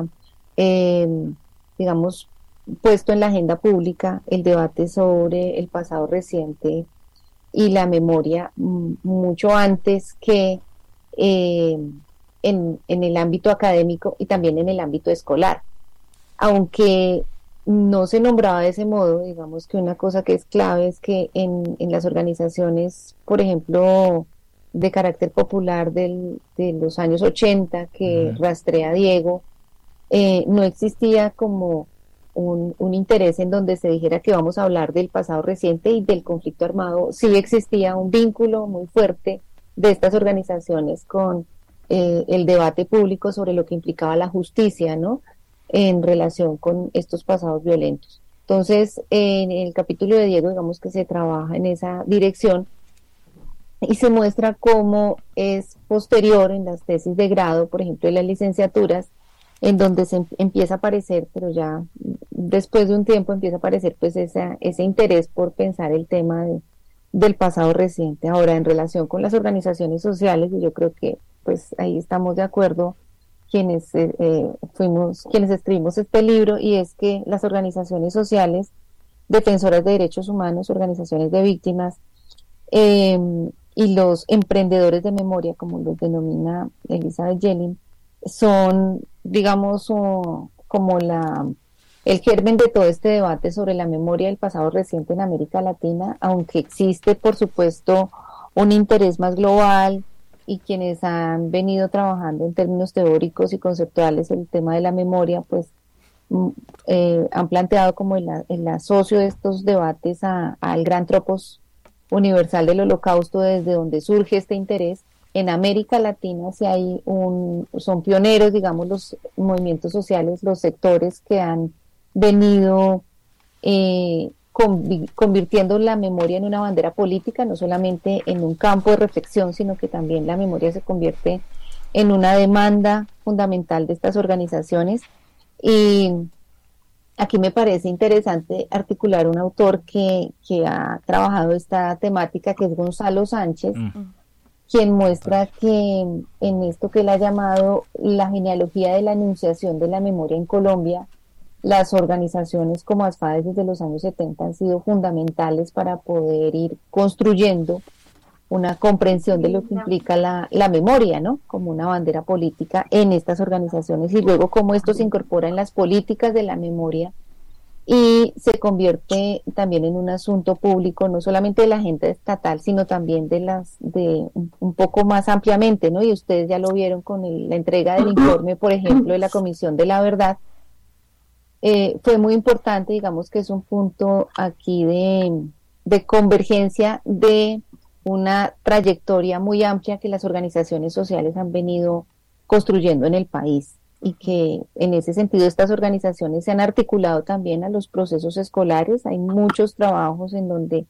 digamos, puesto en la agenda pública el debate sobre el pasado reciente y la memoria mucho antes que en el ámbito académico y también en el ámbito escolar. Aunque no se nombraba de ese modo, digamos que una cosa que es clave es que en las organizaciones, por ejemplo, de carácter popular de los años 80, que rastrea Diego, no existía como un interés en donde se dijera que vamos a hablar del pasado reciente y del conflicto armado. Sí existía un vínculo muy fuerte de estas organizaciones con el debate público sobre lo que implicaba la justicia, ¿no?, en relación con estos pasados violentos. Entonces, en el capítulo de Diego, digamos que se trabaja en esa dirección y se muestra cómo es posterior en las tesis de grado, por ejemplo, en las licenciaturas, en donde se empieza a aparecer, pero ya después de un tiempo empieza a aparecer pues ese interés por pensar el tema del pasado reciente. Ahora, en relación con las organizaciones sociales, y yo creo que pues ahí estamos de acuerdo quienes escribimos este libro, y es que las organizaciones sociales defensoras de derechos humanos, organizaciones de víctimas, y los emprendedores de memoria, como los denomina Elizabeth Yellin, son, digamos, como el germen de todo este debate sobre la memoria del pasado reciente en América Latina, aunque existe, por supuesto, un interés más global, y quienes han venido trabajando en términos teóricos y conceptuales el tema de la memoria, pues han planteado como el asocio de estos debates al gran tropos universal del Holocausto, desde donde surge este interés. En América Latina son pioneros, digamos, los movimientos sociales, los sectores que han venido convirtiendo la memoria en una bandera política, no solamente en un campo de reflexión, sino que también la memoria se convierte en una demanda fundamental de estas organizaciones. Y aquí me parece interesante articular un autor que ha trabajado esta temática, que es Gonzalo Sánchez, quien muestra que en esto que él ha llamado la genealogía de la enunciación de la memoria en Colombia, las organizaciones como ASFADES desde los años 70 han sido fundamentales para poder ir construyendo una comprensión de lo que implica la memoria, ¿no? Como una bandera política en estas organizaciones, y luego cómo esto se incorpora en las políticas de la memoria y se convierte también en un asunto público, no solamente de la agenda estatal, sino también de un poco más ampliamente, ¿no? Y ustedes ya lo vieron con la entrega del informe, por ejemplo, de la Comisión de la Verdad. Fue muy importante, digamos que es un punto aquí de convergencia de una trayectoria muy amplia que las organizaciones sociales han venido construyendo en el país, y que en ese sentido estas organizaciones se han articulado también a los procesos escolares. Hay muchos trabajos en donde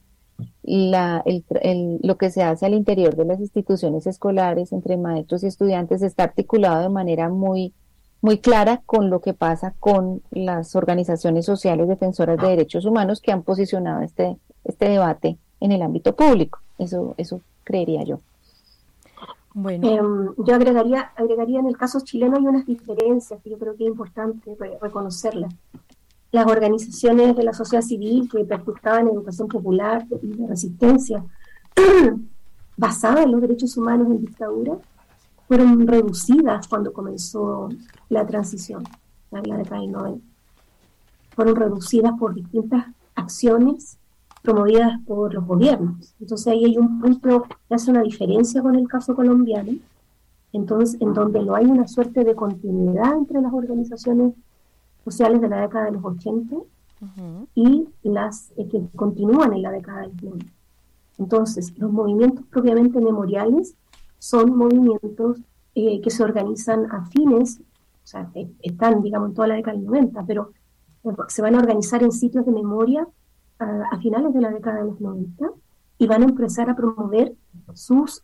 lo que se hace al interior de las instituciones escolares entre maestros y estudiantes está articulado de manera muy clara con lo que pasa con las organizaciones sociales defensoras de derechos humanos, que han posicionado este debate en el ámbito público. Eso creería yo.
Bueno,
yo agregaría en el caso chileno hay unas diferencias que yo creo que es importante reconocerlas. Las organizaciones de la sociedad civil que perjudicaban educación popular y de resistencia basada en los derechos humanos en dictadura fueron reducidas cuando comenzó la transición en la década del 90. Fueron reducidas por distintas acciones promovidas por los gobiernos. Entonces ahí hay un punto que hace una diferencia con el caso colombiano, entonces en donde no hay una suerte de continuidad entre las organizaciones sociales de la década de los 80 y las que continúan en la década de los 90. Entonces los movimientos propiamente memoriales son movimientos que se organizan a fines, o sea, están, digamos, en toda la década del 90, pero se van a organizar en sitios de memoria a finales de la década de los 90, y van a empezar a promover sus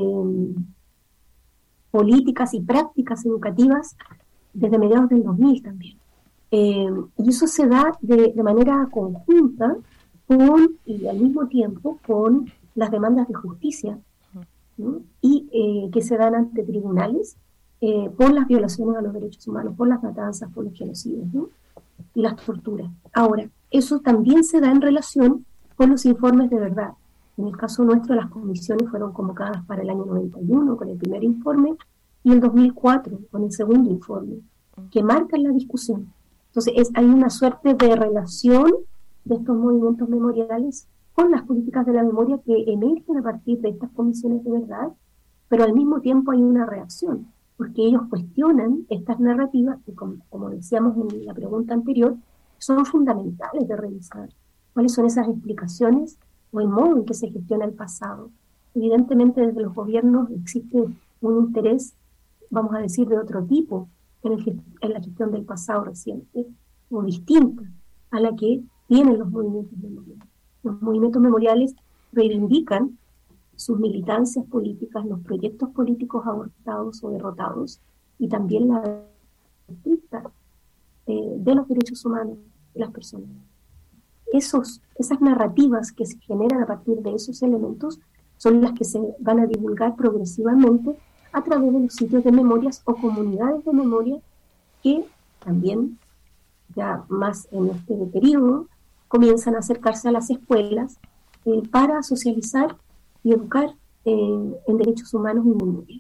políticas y prácticas educativas desde mediados del 2000 también. Y eso se da de manera conjunta y al mismo tiempo con las demandas de justicia, ¿no? Y que se dan ante tribunales por las violaciones a los derechos humanos, por las matanzas, por los genocidios, ¿no? Y las torturas. Ahora, eso también se da en relación con los informes de verdad. En el caso nuestro, las comisiones fueron convocadas para el año 91 con el primer informe, y el 2004 con el segundo informe, que marcan la discusión. Entonces hay una suerte de relación de estos movimientos memoriales con las políticas de la memoria que emergen a partir de estas comisiones de verdad, pero al mismo tiempo hay una reacción, porque ellos cuestionan estas narrativas que, como decíamos en la pregunta anterior, son fundamentales de revisar. ¿Cuáles son esas explicaciones o el modo en que se gestiona el pasado? Evidentemente desde los gobiernos existe un interés, vamos a decir, de otro tipo en la gestión del pasado reciente, o distinta a la que tienen los movimientos memoriales. Los movimientos memoriales reivindican sus militancias políticas, los proyectos políticos abortados o derrotados, y también la estricta de los derechos humanos de las personas. Esas narrativas que se generan a partir de esos elementos son las que se van a divulgar progresivamente a través de los sitios de memorias o comunidades de memoria, que también, ya más en este periodo, comienzan a acercarse a las escuelas para socializar y educar en derechos humanos y mundiales.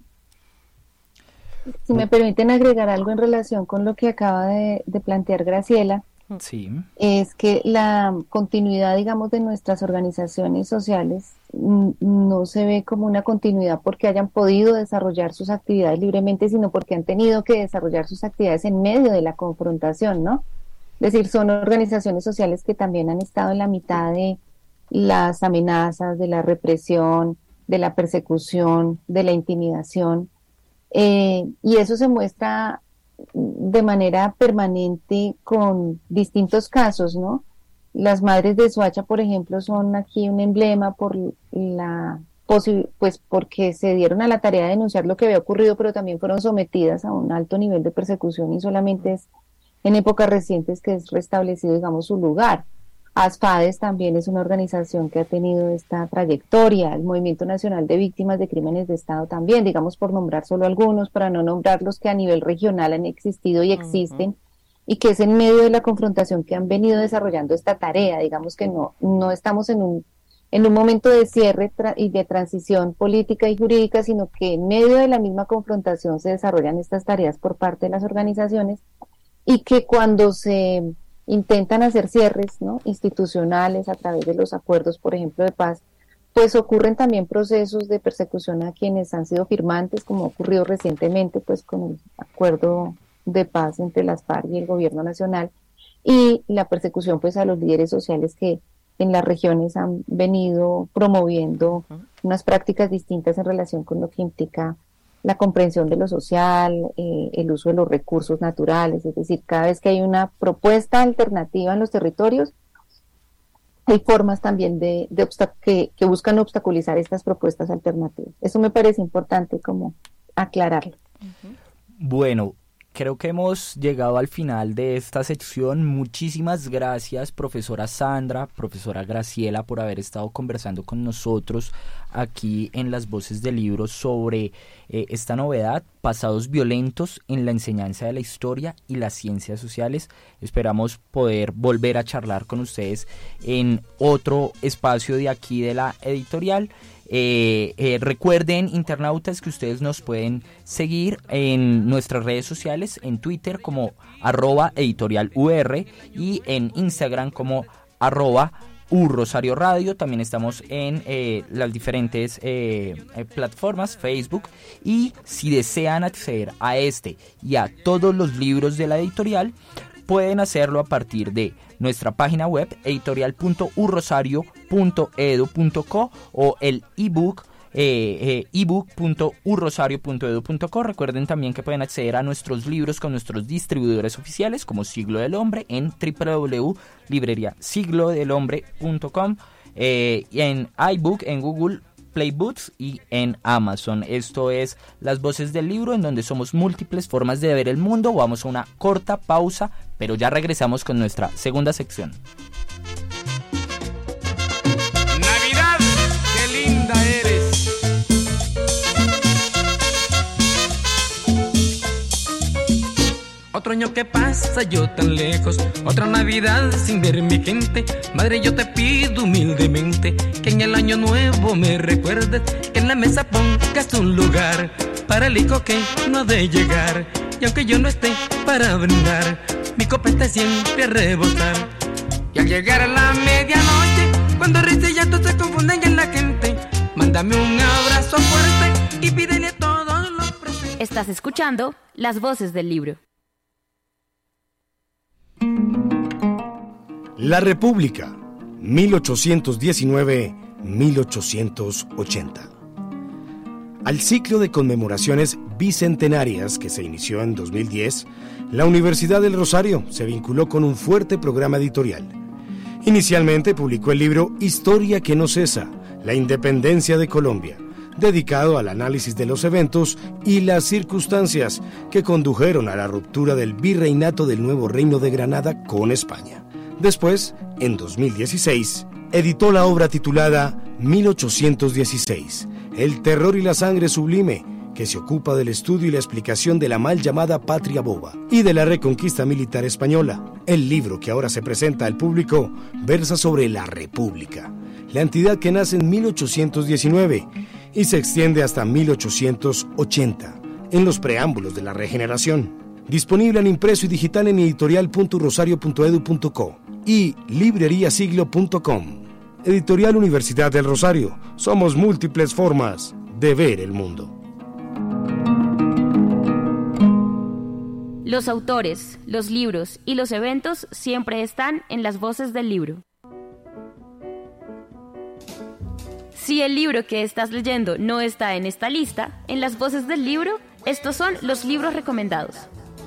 Si me permiten agregar algo en relación con lo que acaba de plantear Graciela,
sí,
es que la continuidad, digamos, de nuestras organizaciones sociales no se ve como una continuidad porque hayan podido desarrollar sus actividades libremente, sino porque han tenido que desarrollar sus actividades en medio de la confrontación, ¿no? Es decir, son organizaciones sociales que también han estado en la mitad de las amenazas, de la represión, de la persecución, de la intimidación, y eso se muestra de manera permanente con distintos casos, ¿no? Las madres de Soacha, por ejemplo, son aquí un emblema por pues porque se dieron a la tarea de denunciar lo que había ocurrido, pero también fueron sometidas a un alto nivel de persecución y solamente es en épocas recientes que es restablecido, digamos, su lugar. ASFADES también es una organización que ha tenido esta trayectoria, el Movimiento Nacional de Víctimas de Crímenes de Estado también, digamos, por nombrar solo algunos, para no nombrar los que a nivel regional han existido y existen, y que es en medio de la confrontación que han venido desarrollando esta tarea. Digamos que no estamos en un momento de cierre y de transición política y jurídica, sino que en medio de la misma confrontación se desarrollan estas tareas por parte de las organizaciones, y que cuando se intentan hacer cierres, ¿no?, institucionales a través de los acuerdos, por ejemplo, de paz, pues ocurren también procesos de persecución a quienes han sido firmantes, como ha ocurrido recientemente pues con el acuerdo de paz entre las FARC y el gobierno nacional, y la persecución pues a los líderes sociales que en las regiones han venido promoviendo unas prácticas distintas en relación con lo que implica la comprensión de lo social, el uso de los recursos naturales. Es decir, cada vez que hay una propuesta alternativa en los territorios, hay formas también que buscan obstaculizar estas propuestas alternativas. Eso me parece importante como aclararlo.
Bueno, creo que hemos llegado al final de esta sección. Muchísimas gracias, profesora Sandra, profesora Graciela, por haber estado conversando con nosotros aquí en Las Voces del Libro sobre esta novedad, pasados violentos en la enseñanza de la historia y las ciencias sociales. Esperamos poder volver a charlar con ustedes en otro espacio de aquí de la editorial. Recuerden, internautas, que ustedes nos pueden seguir en nuestras redes sociales, en Twitter como @editorialur y en Instagram como @urrosario radio. También estamos en las diferentes plataformas, Facebook, y si desean acceder a este y a todos los libros de la editorial, pueden hacerlo a partir de nuestra página web editorial.urrosario.edu.co o el ebook ebook.urrosario.edu.co. Recuerden también que pueden acceder a nuestros libros con nuestros distribuidores oficiales como Siglo del Hombre en www.libreriasiglodelhombre.com, y en iBook, en Google Play Books y en Amazon. Esto es Las Voces del Libro, en donde somos múltiples formas de ver el mundo. Vamos a una corta pausa, pero ya regresamos con nuestra segunda sección.
Navidad, qué linda eres. Otro año que pasa yo tan lejos, otra Navidad sin ver mi gente. Madre, yo te pido humildemente que en el año nuevo me recuerdes, que en la mesa pongas un lugar para el hijo que no ha de llegar. Y aunque yo no esté para brindar, mi copa esté siempre a rebosar. Y al llegar a la medianoche, cuando risa y llanto se confunden en la gente, mándame un abrazo fuerte y pídele a todos los presentes.
Estás escuchando Las Voces del Libro.
La República, 1819-1880. Al ciclo de conmemoraciones bicentenarias que se inició en 2010, la Universidad del Rosario se vinculó con un fuerte programa editorial. Inicialmente publicó el libro Historia que no cesa, la independencia de Colombia, dedicado al análisis de los eventos y las circunstancias que condujeron a la ruptura del virreinato del Nuevo Reino de Granada con España. Después, en 2016, editó la obra titulada 1816, El terror y la sangre sublime, que se ocupa del estudio y la explicación de la mal llamada patria boba y de la reconquista militar española. El libro que ahora se presenta al público versa sobre la República, la entidad que nace en 1819 y se extiende hasta 1880, en los preámbulos de la regeneración. Disponible en impreso y digital en editorial.rosario.edu.co y libreriasiglo.com. Editorial Universidad del Rosario. Somos múltiples formas de ver el mundo.
Los autores, los libros y los eventos siempre están en las voces del libro. Si el libro que estás leyendo no está en esta lista, en las voces del libro, estos son los libros recomendados.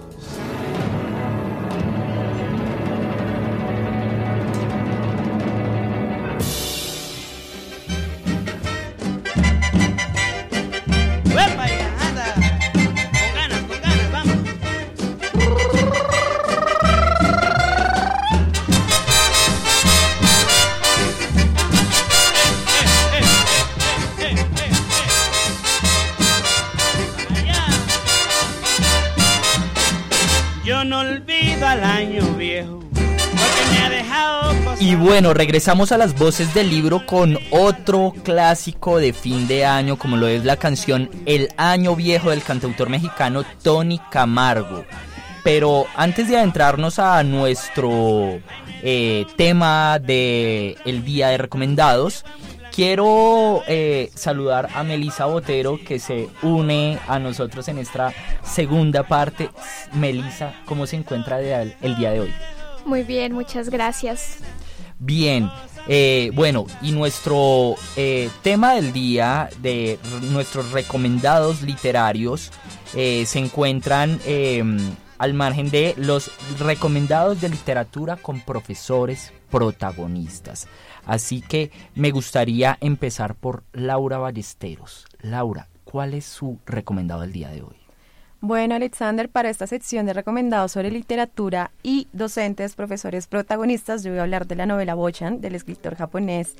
Yo no olvido al año viejo, porque me ha dejado cosas.
Y bueno, regresamos a las voces del libro con otro clásico de fin de año, como lo es la canción El Año Viejo del cantautor mexicano Tony Camargo. Pero antes de adentrarnos a nuestro tema del día de recomendados, quiero saludar a Melisa Botero, que se une a nosotros en esta segunda parte. Melisa, ¿cómo se encuentra el día de hoy?
Muy bien, muchas gracias.
Bien, bueno, y nuestro tema del día, de nuestros recomendados literarios, se encuentran al margen de los recomendados de literatura con profesores protagonistas. Así que me gustaría empezar por Laura Ballesteros. Laura, ¿cuál es su recomendado del día de hoy?
Bueno, Alexander, para esta sección de recomendados sobre literatura y docentes, profesores protagonistas, yo voy a hablar de la novela Bochan, del escritor japonés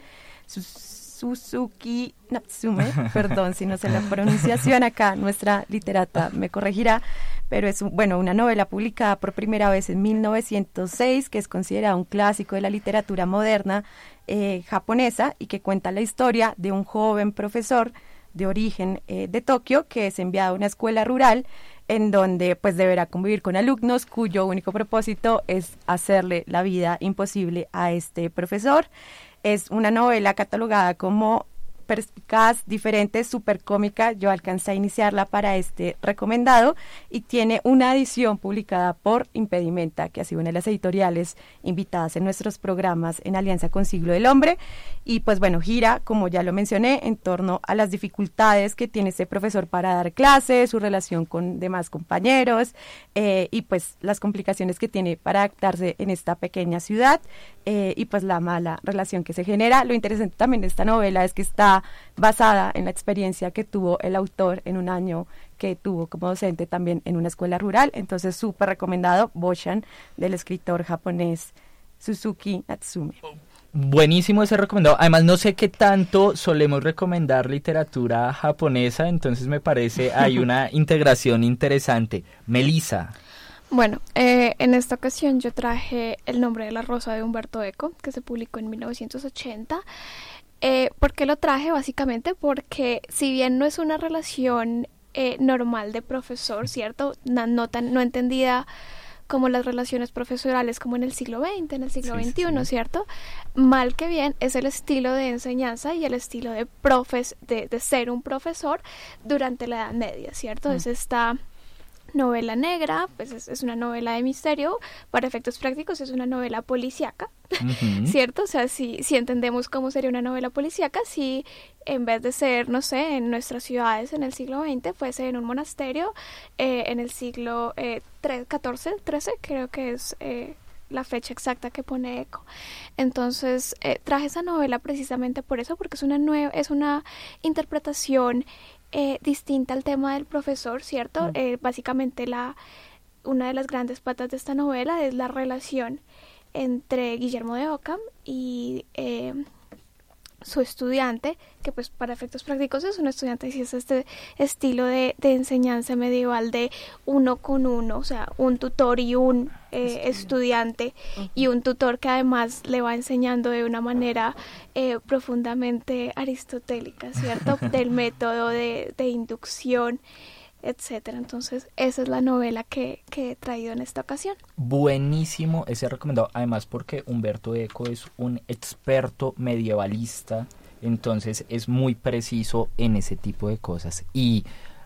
Suzuki Natsume. Perdón si no sé la pronunciación, acá nuestra literata me corregirá, pero es una novela publicada por primera vez en 1906, que es considerada un clásico de la literatura moderna japonesa y que cuenta la historia de un joven profesor de origen de Tokio que es enviado a una escuela rural en donde pues deberá convivir con alumnos cuyo único propósito es hacerle la vida imposible a este profesor. Es una novela catalogada como perspicaz, diferente, súper cómica. Yo alcancé a iniciarla para este recomendado y tiene una edición publicada por Impedimenta, que ha sido una de las editoriales invitadas en nuestros programas en alianza con Siglo del Hombre. Y pues bueno, gira, como ya lo mencioné, en torno a las dificultades que tiene este profesor para dar clases, su relación con demás compañeros y pues las complicaciones que tiene para adaptarse en esta pequeña ciudad y pues la mala relación que se genera. Lo interesante también de esta novela es que está basada en la experiencia que tuvo el autor en un año que tuvo como docente también en una escuela rural. Entonces, súper recomendado, Bochan, del escritor japonés Suzuki Natsume.
Buenísimo ese recomendado. Además, no sé qué tanto solemos recomendar literatura japonesa, entonces me parece hay una integración interesante. Melisa.
Bueno, en esta ocasión yo traje El nombre de la rosa de Humberto Eco, que se publicó en 1980. ¿Por qué lo traje? Básicamente porque si bien no es una relación normal de profesor, ¿cierto? No entendida como las relaciones profesorales como en el siglo XX, en el siglo XXI, sí. ¿Cierto? Mal que bien es el estilo de enseñanza y el estilo de ser un profesor durante la Edad Media, ¿cierto? Es esta novela negra, pues es una novela de misterio, para efectos prácticos es una novela policíaca, ¿cierto? O sea, si entendemos cómo sería una novela policíaca, si en vez de ser, no sé, en nuestras ciudades en el siglo XX, fuese en un monasterio en el siglo XIV, creo que es la fecha exacta que pone Eco. Entonces, traje esa novela precisamente por eso, porque es una interpretación distinta al tema del profesor, ¿cierto? Básicamente una de las grandes patas de esta novela es la relación entre Guillermo de Ockham y su estudiante, que pues para efectos prácticos es un estudiante, y es este estilo de enseñanza medieval de uno con uno, o sea, un tutor y un estudiante, y un tutor que además le va enseñando de una manera profundamente aristotélica, ¿cierto? Del método de inducción, etcétera. Entonces, esa es la novela que he traído en esta ocasión.
Buenísimo ese recomendado, además porque Umberto Eco es un experto medievalista, entonces es muy preciso en ese tipo de cosas. Y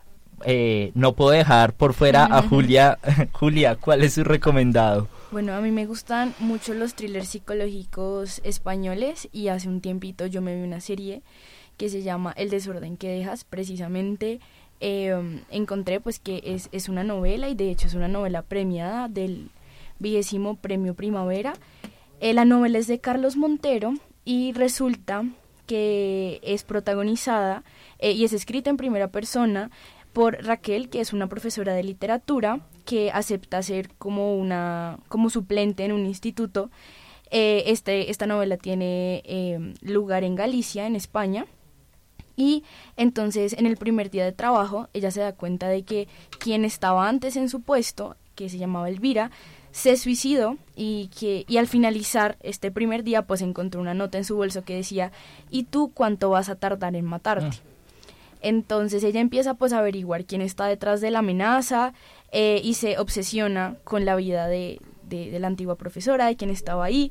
no puedo dejar por fuera a Julia. Julia, ¿cuál es su recomendado?
Bueno, a mí me gustan mucho los thrillers psicológicos españoles, y hace un tiempito yo me vi una serie que se llama El desorden que dejas. Precisamente encontré pues que es una novela, y de hecho es una novela premiada del 20º Premio Primavera. La novela es de Carlos Montero, y resulta que es protagonizada y es escrita en primera persona por Raquel, que es una profesora de literatura que acepta ser como suplente en un instituto. Esta novela tiene lugar en Galicia, en España. Y entonces en el primer día de trabajo ella se da cuenta de que quien estaba antes en su puesto, que se llamaba Elvira, se suicidó, y al finalizar este primer día pues encontró una nota en su bolso que decía: ¿y tú cuánto vas a tardar en matarte? Entonces ella empieza pues a averiguar quién está detrás de la amenaza, y se obsesiona con la vida de la antigua profesora, de quien estaba ahí.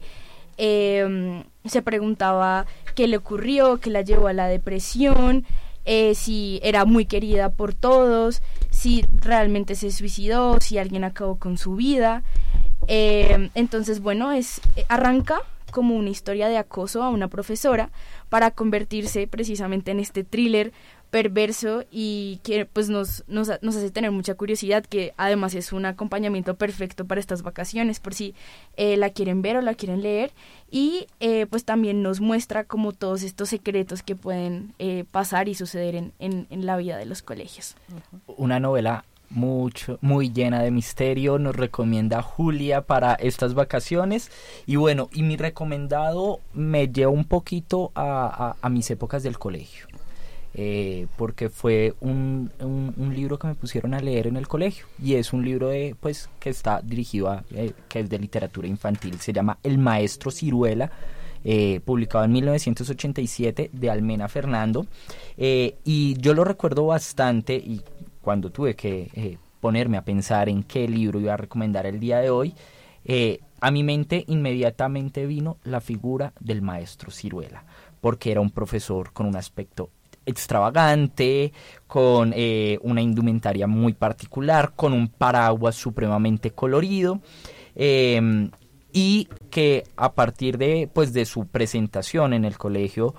Se preguntaba qué le ocurrió, qué la llevó a la depresión, si era muy querida por todos, si realmente se suicidó, si alguien acabó con su vida. Entonces, bueno, arranca como una historia de acoso a una profesora para convertirse precisamente en este thriller perverso, y que pues nos hace tener mucha curiosidad, que además es un acompañamiento perfecto para estas vacaciones, por si la quieren ver o la quieren leer. Y pues también nos muestra como todos estos secretos que pueden pasar y suceder en la vida de los colegios.
Una novela muy llena de misterio, nos recomienda Julia para estas vacaciones. Y bueno, y mi recomendado me lleva un poquito a mis épocas del colegio. Porque fue un libro que me pusieron a leer en el colegio, y es un libro que está dirigido que es de literatura infantil. Se llama El maestro Ciruela, publicado en 1987, de Almena Fernando, y yo lo recuerdo bastante, y cuando tuve que ponerme a pensar en qué libro iba a recomendar el día de hoy, a mi mente inmediatamente vino la figura del maestro Ciruela, porque era un profesor con un aspecto extravagante, con una indumentaria muy particular, con un paraguas supremamente colorido, y que a partir de su presentación en el colegio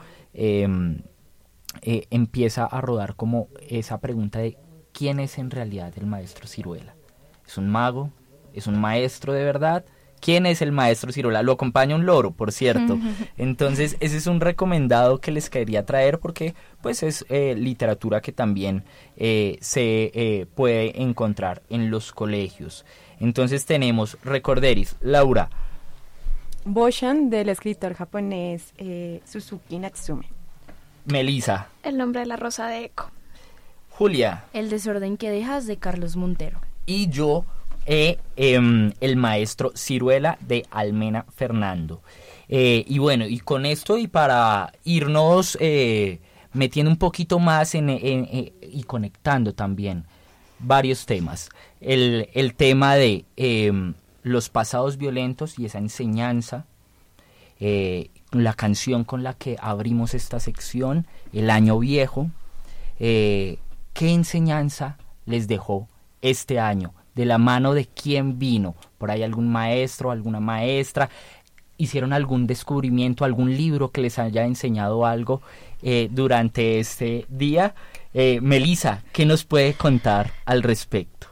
empieza a rodar como esa pregunta de ¿quién es en realidad el maestro Ciruela? ¿Es un mago? ¿Es un maestro de verdad? ¿Quién es el maestro Ciruela? Lo acompaña un loro, por cierto. Entonces, ese es un recomendado que les quería traer, porque pues es literatura que también se puede encontrar en los colegios. Entonces tenemos Recorderis. Laura.
Boshan, del escritor japonés Suzuki Natsume.
Melissa.
El nombre de la rosa de Eco.
Julia.
El desorden que dejas, de Carlos Montero.
Y yo, El maestro Ciruela, de Almena Fernando. Y bueno, y con esto, y para irnos metiendo un poquito más y conectando también varios temas, el tema de los pasados violentos y esa enseñanza, la canción con la que abrimos esta sección, El Año Viejo, ¿qué enseñanza les dejó este año? ¿De la mano de quién vino? ¿Por ahí algún maestro, alguna maestra? ¿Hicieron algún descubrimiento, algún libro que les haya enseñado algo durante este día? Melissa, ¿qué nos puede contar al respecto?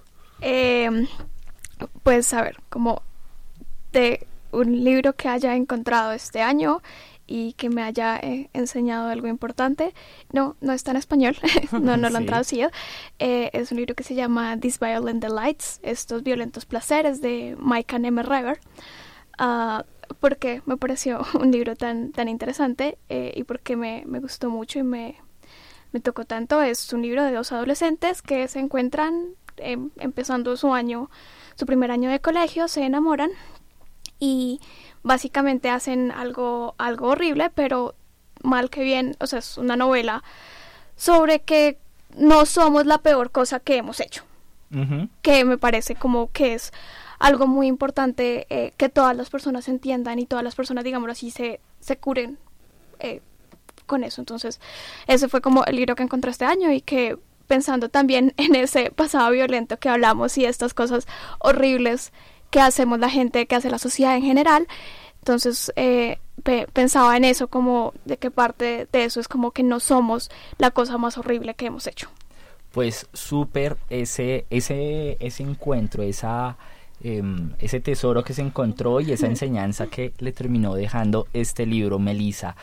Pues a ver, como de un libro que haya encontrado este año y que me haya enseñado algo importante. No está en español, no lo han traducido. Es un libro que se llama These Violent Delights, Estos Violentos Placeres, de Micah M. Reber. porque me pareció un libro tan interesante y porque me gustó mucho y me tocó tanto. Es un libro de dos adolescentes que se encuentran empezando su primer año de colegio, se enamoran y básicamente hacen algo horrible, pero mal que bien, o sea, es una novela sobre que no somos la peor cosa que hemos hecho. Uh-huh. Que me parece como que es algo muy importante que todas las personas entiendan y todas las personas, digamos así, se curen con eso. Entonces, ese fue como el libro que encontré este año y que, pensando también en ese pasado violento que hablamos y estas cosas horribles que hacemos la gente, que hace la sociedad en general, entonces pensaba en eso, como de que parte de eso es como que no somos la cosa más horrible que hemos hecho.
Pues súper ese encuentro, ese tesoro que se encontró y esa enseñanza que le terminó dejando este libro, Melissa.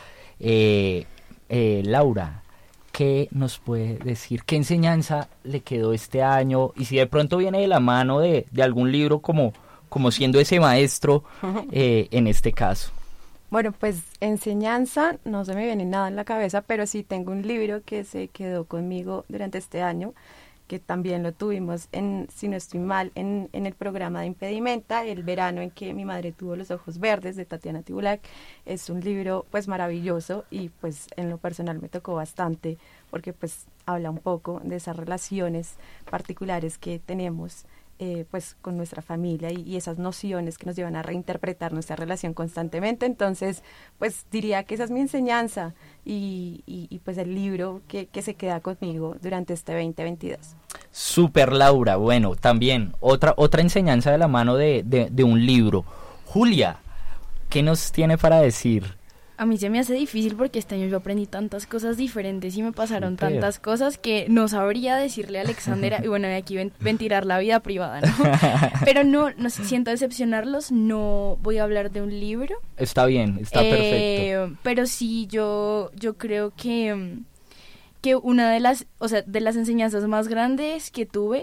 Laura, ¿qué nos puede decir? ¿Qué enseñanza le quedó este año? Y si de pronto viene de la mano de algún libro como siendo ese maestro en este caso.
Bueno, pues enseñanza, no se me viene nada en la cabeza, pero sí tengo un libro que se quedó conmigo durante este año, que también lo tuvimos, si no estoy mal, en el programa de Impedimenta, el verano en que mi madre tuvo los ojos verdes, de Tatiana Tibulac. Es un libro pues maravilloso y pues en lo personal me tocó bastante, porque pues habla un poco de esas relaciones particulares que tenemos pues con nuestra familia y esas nociones que nos llevan a reinterpretar nuestra relación constantemente. Entonces pues diría que esa es mi enseñanza y pues el libro que se queda conmigo durante este 2022.
Súper, Laura. Bueno, también otra enseñanza de la mano de un libro. Julia, ¿qué nos tiene para decir?
A mí se me hace difícil porque este año yo aprendí tantas cosas diferentes y me pasaron tantas cosas que no sabría decirle a Alexander, y bueno, de aquí ventilar la vida privada, ¿no? Pero no siento decepcionarlos, no voy a hablar de un libro.
Está bien, está perfecto.
Pero sí, yo creo que una de las enseñanzas más grandes que tuve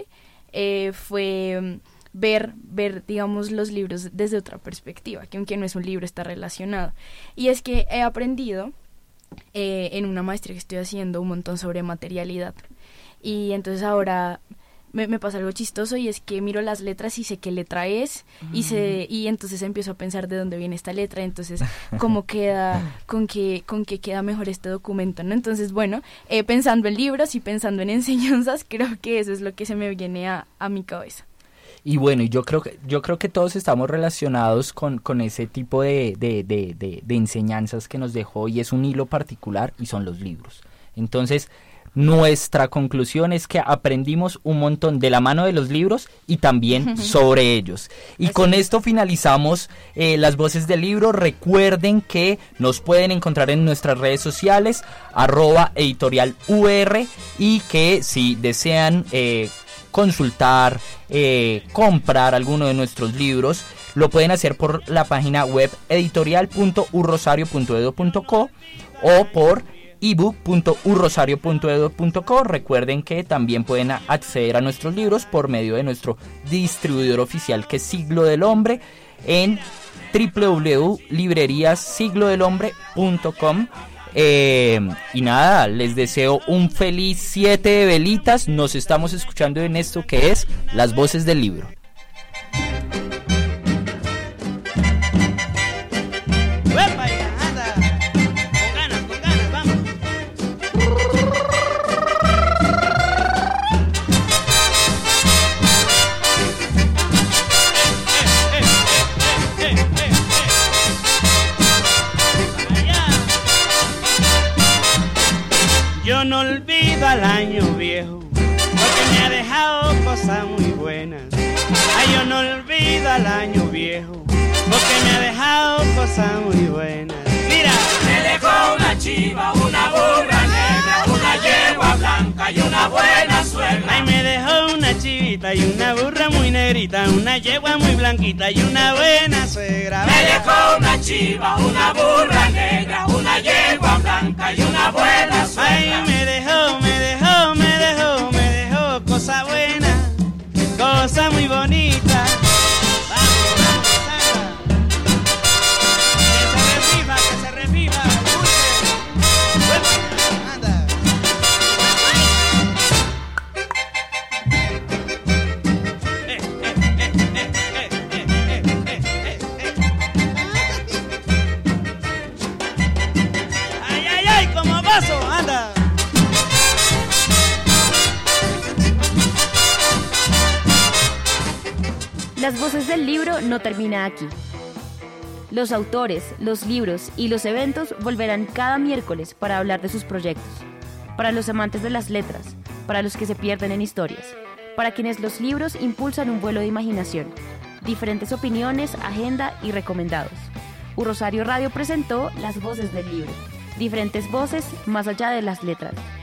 fue ver, digamos, los libros desde otra perspectiva, que aunque no es un libro, está relacionado. Y es que he aprendido en una maestría que estoy haciendo un montón sobre materialidad. Y entonces ahora me pasa algo chistoso y es que miro las letras y sé qué letra es y entonces empiezo a pensar de dónde viene esta letra, entonces cómo queda, con qué queda mejor este documento, ¿no? Entonces, bueno, pensando en libros y pensando en enseñanzas, creo que eso es lo que se me viene a mi cabeza.
Y bueno, yo creo que todos estamos relacionados con ese tipo de enseñanzas que nos dejó, y es un hilo particular y son los libros. Entonces, nuestra conclusión es que aprendimos un montón de la mano de los libros y también sobre ellos. Y con esto finalizamos las voces del libro. Recuerden que nos pueden encontrar en nuestras redes sociales, @editorialur, y que si desean consultar, comprar alguno de nuestros libros, lo pueden hacer por la página web editorial.urrosario.edu.co o por ebook.urrosario.edu.co. Recuerden que también pueden acceder a nuestros libros por medio de nuestro distribuidor oficial, que es Siglo del Hombre, en www.libreriasiglodelhombre.com. Y nada, les deseo un feliz 7 de velitas. Nos estamos escuchando en esto que es Las Voces del Libro.
Yo no olvido al año viejo, porque me ha dejado cosas muy buenas. Ay, yo no olvido al año viejo, porque me ha dejado cosas muy buenas. Mira,
me dejó una chiva, una burra negra, una yegua blanca y una buena suegra.
Ay, me dejó una chivita y una burra muy negrita, una yegua muy blanquita y una buena suegra.
Me dejó una chiva, una burra negra, una yegua blanca y una buena suegra.
Ay, me dejó cosa buena, cosa muy bonita. Vamos,
Las Voces del Libro no termina aquí. Los autores, los libros y los eventos volverán cada miércoles para hablar de sus proyectos. Para los amantes de las letras, para los que se pierden en historias, para quienes los libros impulsan un vuelo de imaginación, diferentes opiniones, agenda y recomendados. Rosario Radio presentó Las Voces del Libro. Diferentes voces más allá de las letras.